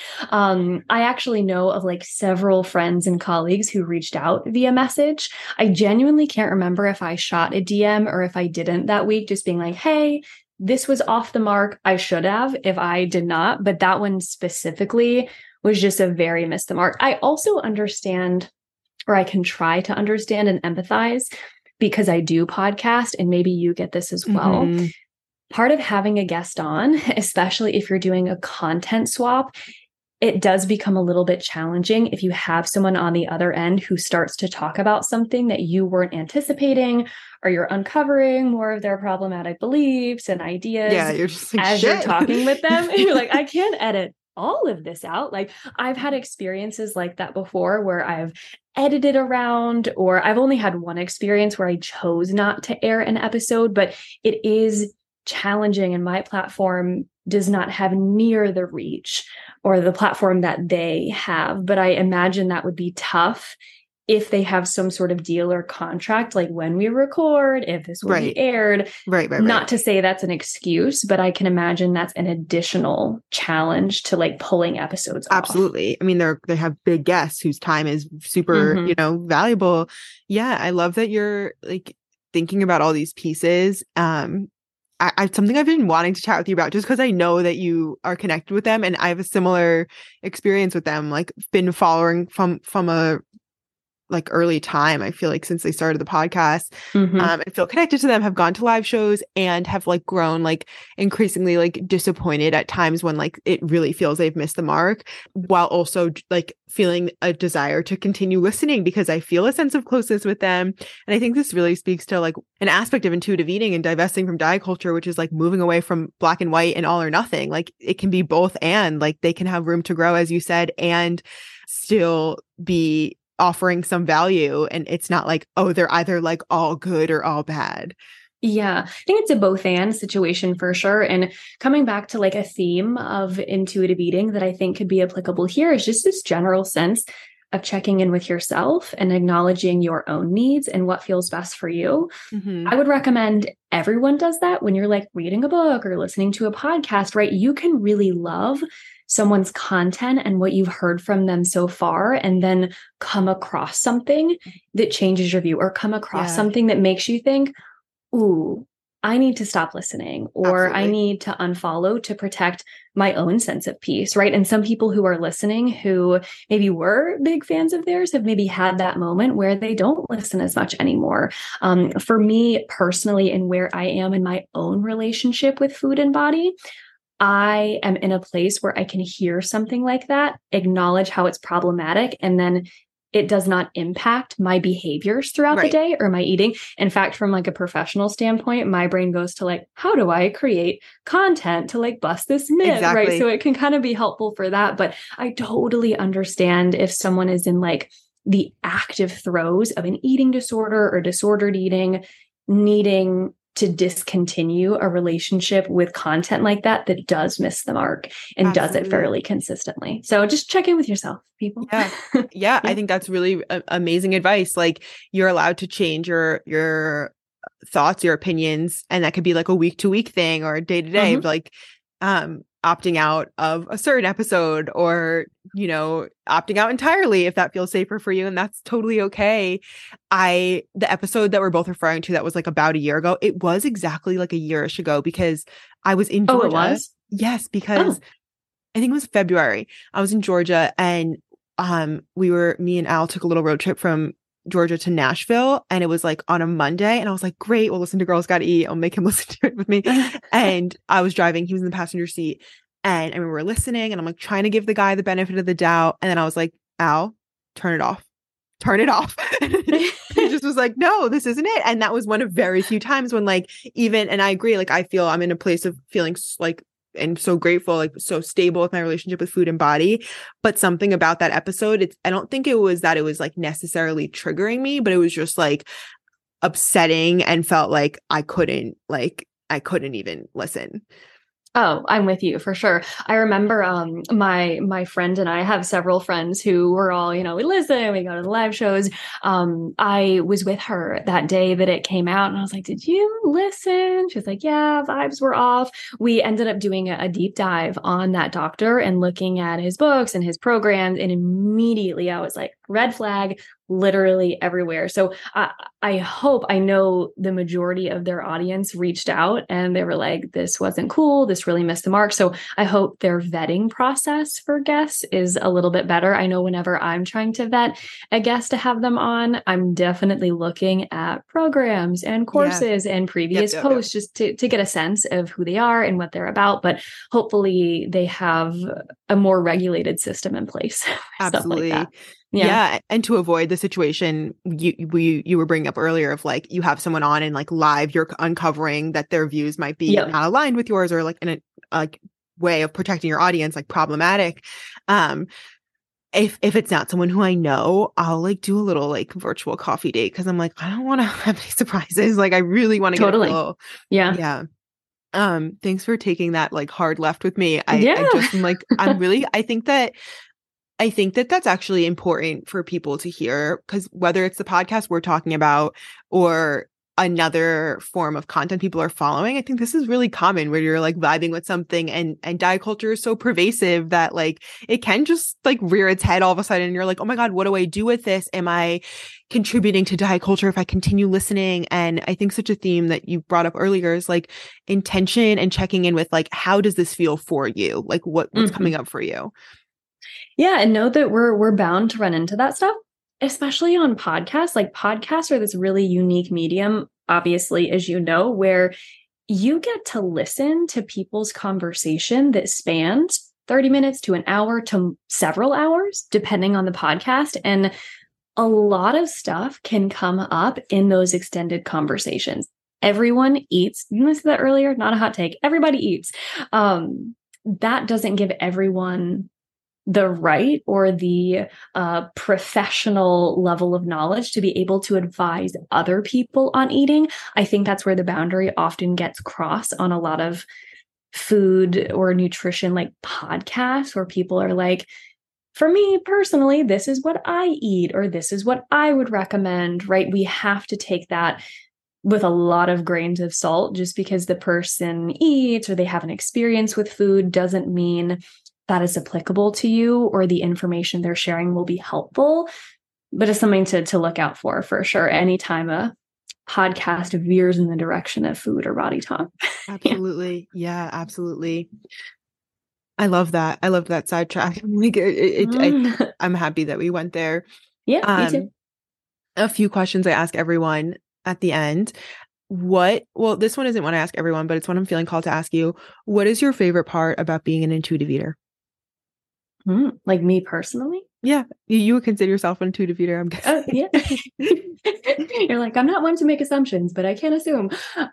I actually know of like several friends and colleagues who reached out via message. I genuinely can't remember if I shot a DM or if I didn't that week, just being like, hey, this was off the mark. I should have if I did not. But that one specifically was just a very missed the mark. I also understand, or I can try to understand and empathize because I do podcast, and maybe you get this as well. Mhm. Part of having a guest on, especially if you're doing a content swap, it does become a little bit challenging if you have someone on the other end who starts to talk about something that you weren't anticipating, or you're uncovering more of their problematic beliefs and ideas Yeah, you're just like, as shit. you're talking with them. And you're like, I can't edit all of this out. Like I've had experiences like that before where I've edited around, or I've only had one experience where I chose not to air an episode, but it is challenging, and my platform does not have near the reach or the platform that they have. But I imagine that would be tough if they have some sort of deal or contract, like when we record, if this will be aired. Right. Not to say that's an excuse, but I can imagine that's an additional challenge to like pulling episodes off. Absolutely. I mean, they have big guests whose time is super, valuable. Yeah, I love that you're like thinking about all these pieces. I something I've been wanting to chat with you about just because I know that you are connected with them, and I have a similar experience with them. Like, been following from a like early time, I feel like, since they started the podcast, and feel connected to them, have gone to live shows, and have like grown like increasingly like disappointed at times when like it really feels they've missed the mark, while also like feeling a desire to continue listening because I feel a sense of closeness with them. And I think this really speaks to like an aspect of intuitive eating and divesting from diet culture, which is like moving away from black and white and all or nothing. Like it can be both, and like they can have room to grow, as you said, and still be offering some value. And it's not like, oh, they're either like all good or all bad. Yeah, I think it's a both and situation for sure. And coming back to like a theme of intuitive eating that I think could be applicable here is just this general sense of checking in with yourself and acknowledging your own needs and what feels best for you. I would recommend everyone does that when you're like reading a book or listening to a podcast, right? You can really love someone's content and what you've heard from them so far, and then come across something that changes your view, or come across something that makes you think, ooh, I need to stop listening, or I need to unfollow to protect my own sense of peace, right? And some people who are listening who maybe were big fans of theirs have maybe had that moment where they don't listen as much anymore. For me personally, and where I am in my own relationship with food and body, I am in a place where I can hear something like that, acknowledge how it's problematic, and then it does not impact my behaviors throughout the day or my eating. In fact, from like a professional standpoint, my brain goes to like, how do I create content to like bust this myth? Right. So it can kind of be helpful for that. But I totally understand if someone is in like the active throes of an eating disorder or disordered eating, needing to discontinue a relationship with content like that does miss the mark and does it fairly consistently. So just check in with yourself, people. Yeah. I think that's really amazing advice. Like, you're allowed to change your thoughts, your opinions, and that could be like a week to week thing or day to day, like opting out of a certain episode, or opting out entirely if that feels safer for you, and that's totally okay. The episode that we're both referring to that was like about a year ago, it was exactly like a yearish ago, because I was in Georgia. Oh, it was? Yes, because I think it was February. I was in Georgia, and me and Al took a little road trip from Georgia to Nashville, and it was like on a Monday, and I was like, great, we'll listen to Girls Gotta Eat. I'll make him listen to it with me. And I was driving, he was in the passenger seat, and I mean, we were listening, and I'm like trying to give the guy the benefit of the doubt, and then I was like, Al, turn it off. turn it off. He just was like, no, this isn't it. And that was one of very few times when like, even, and I agree, like, I feel I'm in a place of feeling like, and so grateful, like so stable with my relationship with food and body. But something about that episode, I don't think it was that it was like necessarily triggering me, but it was just like upsetting and felt like I couldn't even listen. Oh, I'm with you for sure. I remember my friend and I have several friends who were all, we listen, we go to the live shows. I was with her that day that it came out and I was like, did you listen? She was like, yeah, vibes were off. We ended up doing a deep dive on that doctor and looking at his books and his programs. And immediately I was like, red flag, literally everywhere. So I know the majority of their audience reached out and they were like, this wasn't cool. This really missed the mark. So I hope their vetting process for guests is a little bit better. I know whenever I'm trying to vet a guest to have them on, I'm definitely looking at programs and courses and previous posts just to get a sense of who they are and what they're about. But hopefully they have a more regulated system in place. Absolutely. Stuff like that. Yeah. And to avoid the situation you were bringing up earlier of like, you have someone on and like live, you're uncovering that their views might be not aligned with yours or like in a way of protecting your audience, like problematic. If it's not someone who I know, I'll like do a little like virtual coffee date. Cause I'm like, I don't want to have any surprises. Like I really want to get a feel. Yeah. Thanks for taking that like hard left with me. I just am like, I think that that's actually important for people to hear, because whether it's the podcast we're talking about or another form of content people are following, I think this is really common where you're like vibing with something and diet culture is so pervasive that like it can just like rear its head all of a sudden and you're like, oh my God, what do I do with this? Am I contributing to diet culture if I continue listening? And I think such a theme that you brought up earlier is like intention and checking in with like, how does this feel for you? Like what's coming up for you? Yeah, and know that we're bound to run into that stuff, especially on podcasts. Like podcasts are this really unique medium, obviously, as you know, where you get to listen to people's conversation that spans 30 minutes to an hour to several hours, depending on the podcast. And a lot of stuff can come up in those extended conversations. Everyone eats. You said that earlier, not a hot take. Everybody eats. That doesn't give everyone the right or the professional level of knowledge to be able to advise other people on eating. I think that's where the boundary often gets crossed on a lot of food or nutrition like podcasts, where people are like, for me personally, this is what I eat, or this is what I would recommend, right? We have to take that with a lot of grains of salt. Just because the person eats or they have an experience with food doesn't mean that is applicable to you or the information they're sharing will be helpful, but it's something to look out for sure. Anytime a podcast veers in the direction of food or body talk. Absolutely. Yeah, absolutely. I love that. I love that sidetrack. Like I'm happy that we went there. Yeah, me too. A few questions I ask everyone at the end. Well, this one isn't one I ask everyone, but it's one I'm feeling called to ask you. What is your favorite part about being an intuitive eater? Like me personally? Yeah. You would consider yourself an intuitive eater, I'm guessing. Yeah. You're like, I'm not one to make assumptions, but I can't assume.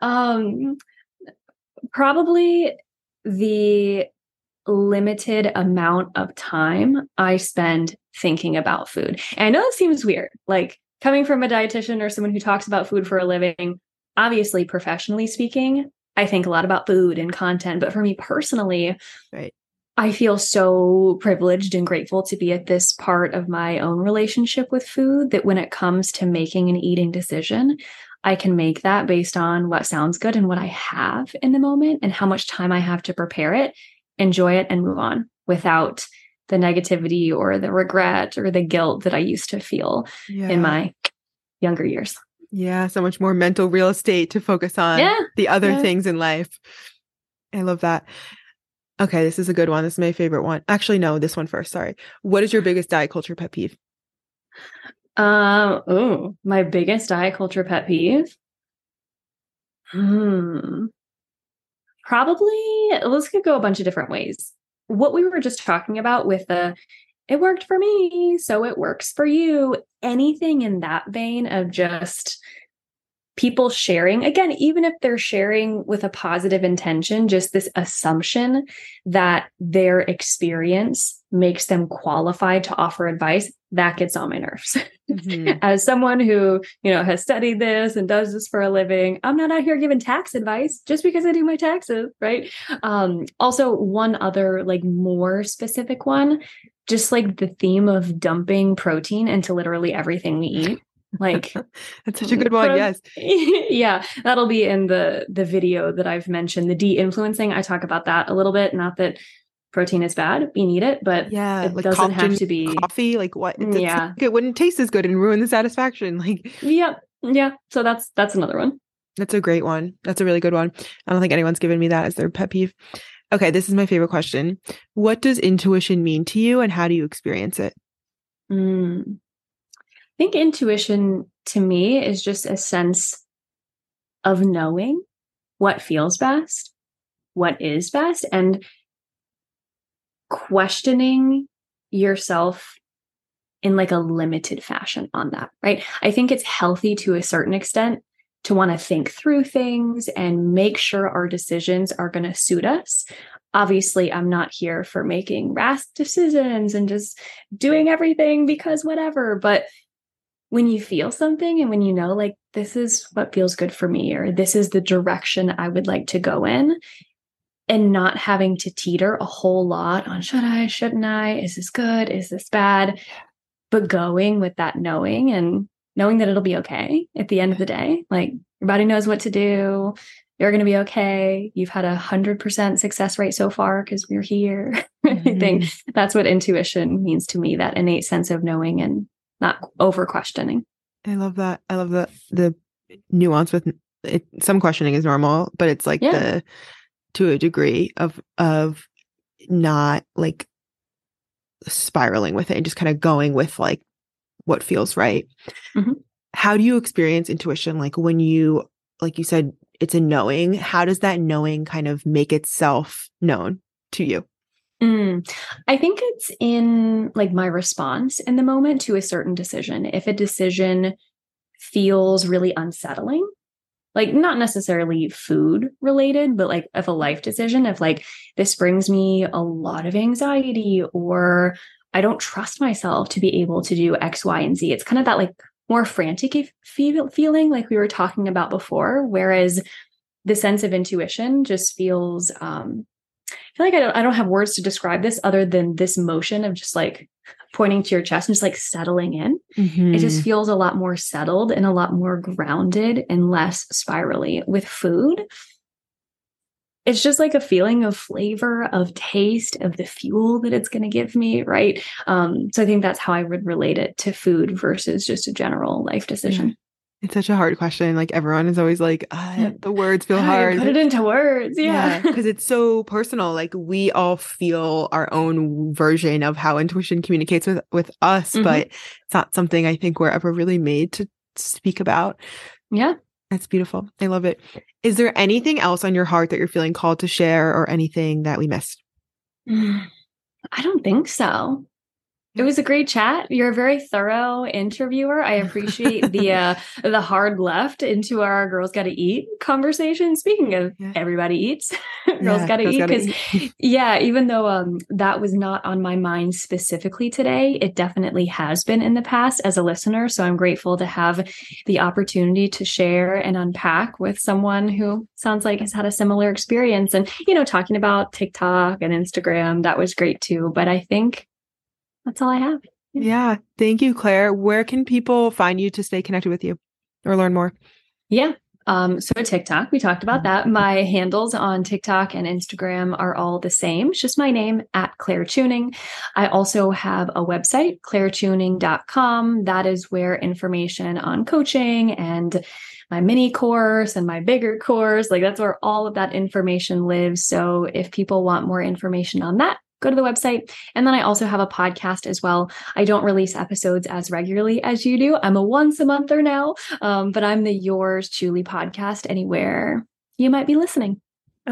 Probably the limited amount of time I spend thinking about food. And I know it seems weird, like coming from a dietitian or someone who talks about food for a living. Obviously, professionally speaking, I think a lot about food and content, but for me personally, right, I feel so privileged and grateful to be at this part of my own relationship with food that when it comes to making an eating decision, I can make that based on what sounds good and what I have in the moment and how much time I have to prepare it, enjoy it, and move on without the negativity or the regret or the guilt that I used to feel in my younger years. Yeah, so much more mental real estate to focus on the other things in life. I love that. Okay, this is a good one. This is my favorite one. Actually, no, this one first. Sorry. What is your biggest diet culture pet peeve? My biggest diet culture pet peeve? Probably, this could go a bunch of different ways. What we were just talking about with the it worked for me, so it works for you. Anything in that vein of just people sharing, again, even if they're sharing with a positive intention, just this assumption that their experience makes them qualified to offer advice, that gets on my nerves. Mm-hmm. As someone who, has studied this and does this for a living, I'm not out here giving tax advice just because I do my taxes, right? Also, one other more specific one, just the theme of dumping protein into literally everything we eat. That's such a good one. Yes. Yeah. That'll be in the video that I've mentioned, the de-influencing. I talk about that a little bit. Not that protein is bad. You need it, but it doesn't have to be coffee. What? It wouldn't taste as good and ruin the satisfaction. Yeah. Yeah. So that's another one. That's a great one. That's a really good one. I don't think anyone's given me that as their pet peeve. Okay. This is my favorite question. What does intuition mean to you and how do you experience it? I think intuition to me is just a sense of knowing what feels best, what is best, and questioning yourself in a limited fashion on that, right? I think it's healthy to a certain extent to want to think through things and make sure our decisions are going to suit us. Obviously, I'm not here for making rash decisions and just doing everything because whatever, but when you feel something and when this is what feels good for me, or this is the direction I would like to go in, and not having to teeter a whole lot on should I, shouldn't I, is this good, is this bad, but going with that knowing and knowing that it'll be okay at the end of the day. Your body knows what to do. You're going to be okay. You've had 100% success rate so far because we're here. Mm-hmm. I think that's what intuition means to me, that innate sense of knowing and not over questioning. I love that. I love the nuance with it. Some questioning is normal, but it's to a degree of not spiraling with it and just kind of going with what feels right. Mm-hmm. How do you experience intuition? When you, you said, it's a knowing, how does that knowing kind of make itself known to you? I think it's in my response in the moment to a certain decision. If a decision feels really unsettling, not necessarily food related, but if a life decision, if this brings me a lot of anxiety, or I don't trust myself to be able to do X, Y, and Z. It's kind of that more frantic feeling we were talking about before, whereas the sense of intuition just feels I feel I don't have words to describe this other than this motion of just pointing to your chest and just settling in. Mm-hmm. It just feels a lot more settled and a lot more grounded and less spirally. With food, it's just a feeling of flavor, of taste, of the fuel that it's going to give me, right? So I think that's how I would relate it to food versus just a general life decision. Yeah. It's such a hard question. Everyone is always the words feel hard. Put it into words. Yeah. Because it's so personal. We all feel our own version of how intuition communicates with us, mm-hmm. but it's not something I think we're ever really made to speak about. Yeah. That's beautiful. I love it. Is there anything else on your heart that you're feeling called to share, or anything that we missed? I don't think so. It was a great chat. You're a very thorough interviewer. I appreciate the hard left into our Girls Gotta Eat conversation. Speaking of everybody eats, Girls Gotta Eat. Because even though that was not on my mind specifically today, it definitely has been in the past as a listener. So I'm grateful to have the opportunity to share and unpack with someone who sounds like has had a similar experience. And, talking about TikTok and Instagram, that was great too. But I think that's all I have. Yeah. Thank you, Claire. Where can people find you to stay connected with you or learn more? Yeah. So TikTok, we talked about that. My handles on TikTok and Instagram are all the same. It's just my name @ClaireTuning. I also have a website, clairetuning.com. That is where information on coaching and my mini course and my bigger course, that's where all of that information lives. So if people want more information on that, go to the website. And then I also have a podcast as well. I don't release episodes as regularly as you do. I'm a once a monther now, but I'm the Yours Truly podcast anywhere you might be listening.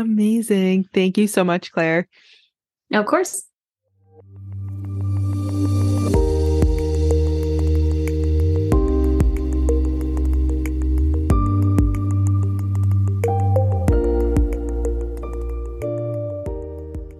Amazing. Thank you so much, Claire. Of course.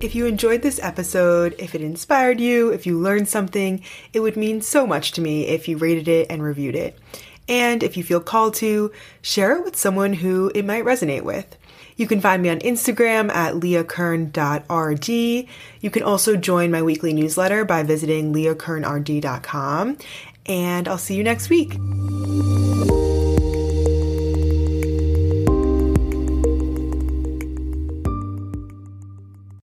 If you enjoyed this episode, if it inspired you, if you learned something, it would mean so much to me if you rated it and reviewed it. And if you feel called to, share it with someone who it might resonate with. You can find me on Instagram at leahkern.rd. You can also join my weekly newsletter by visiting leahkernrd.com. And I'll see you next week.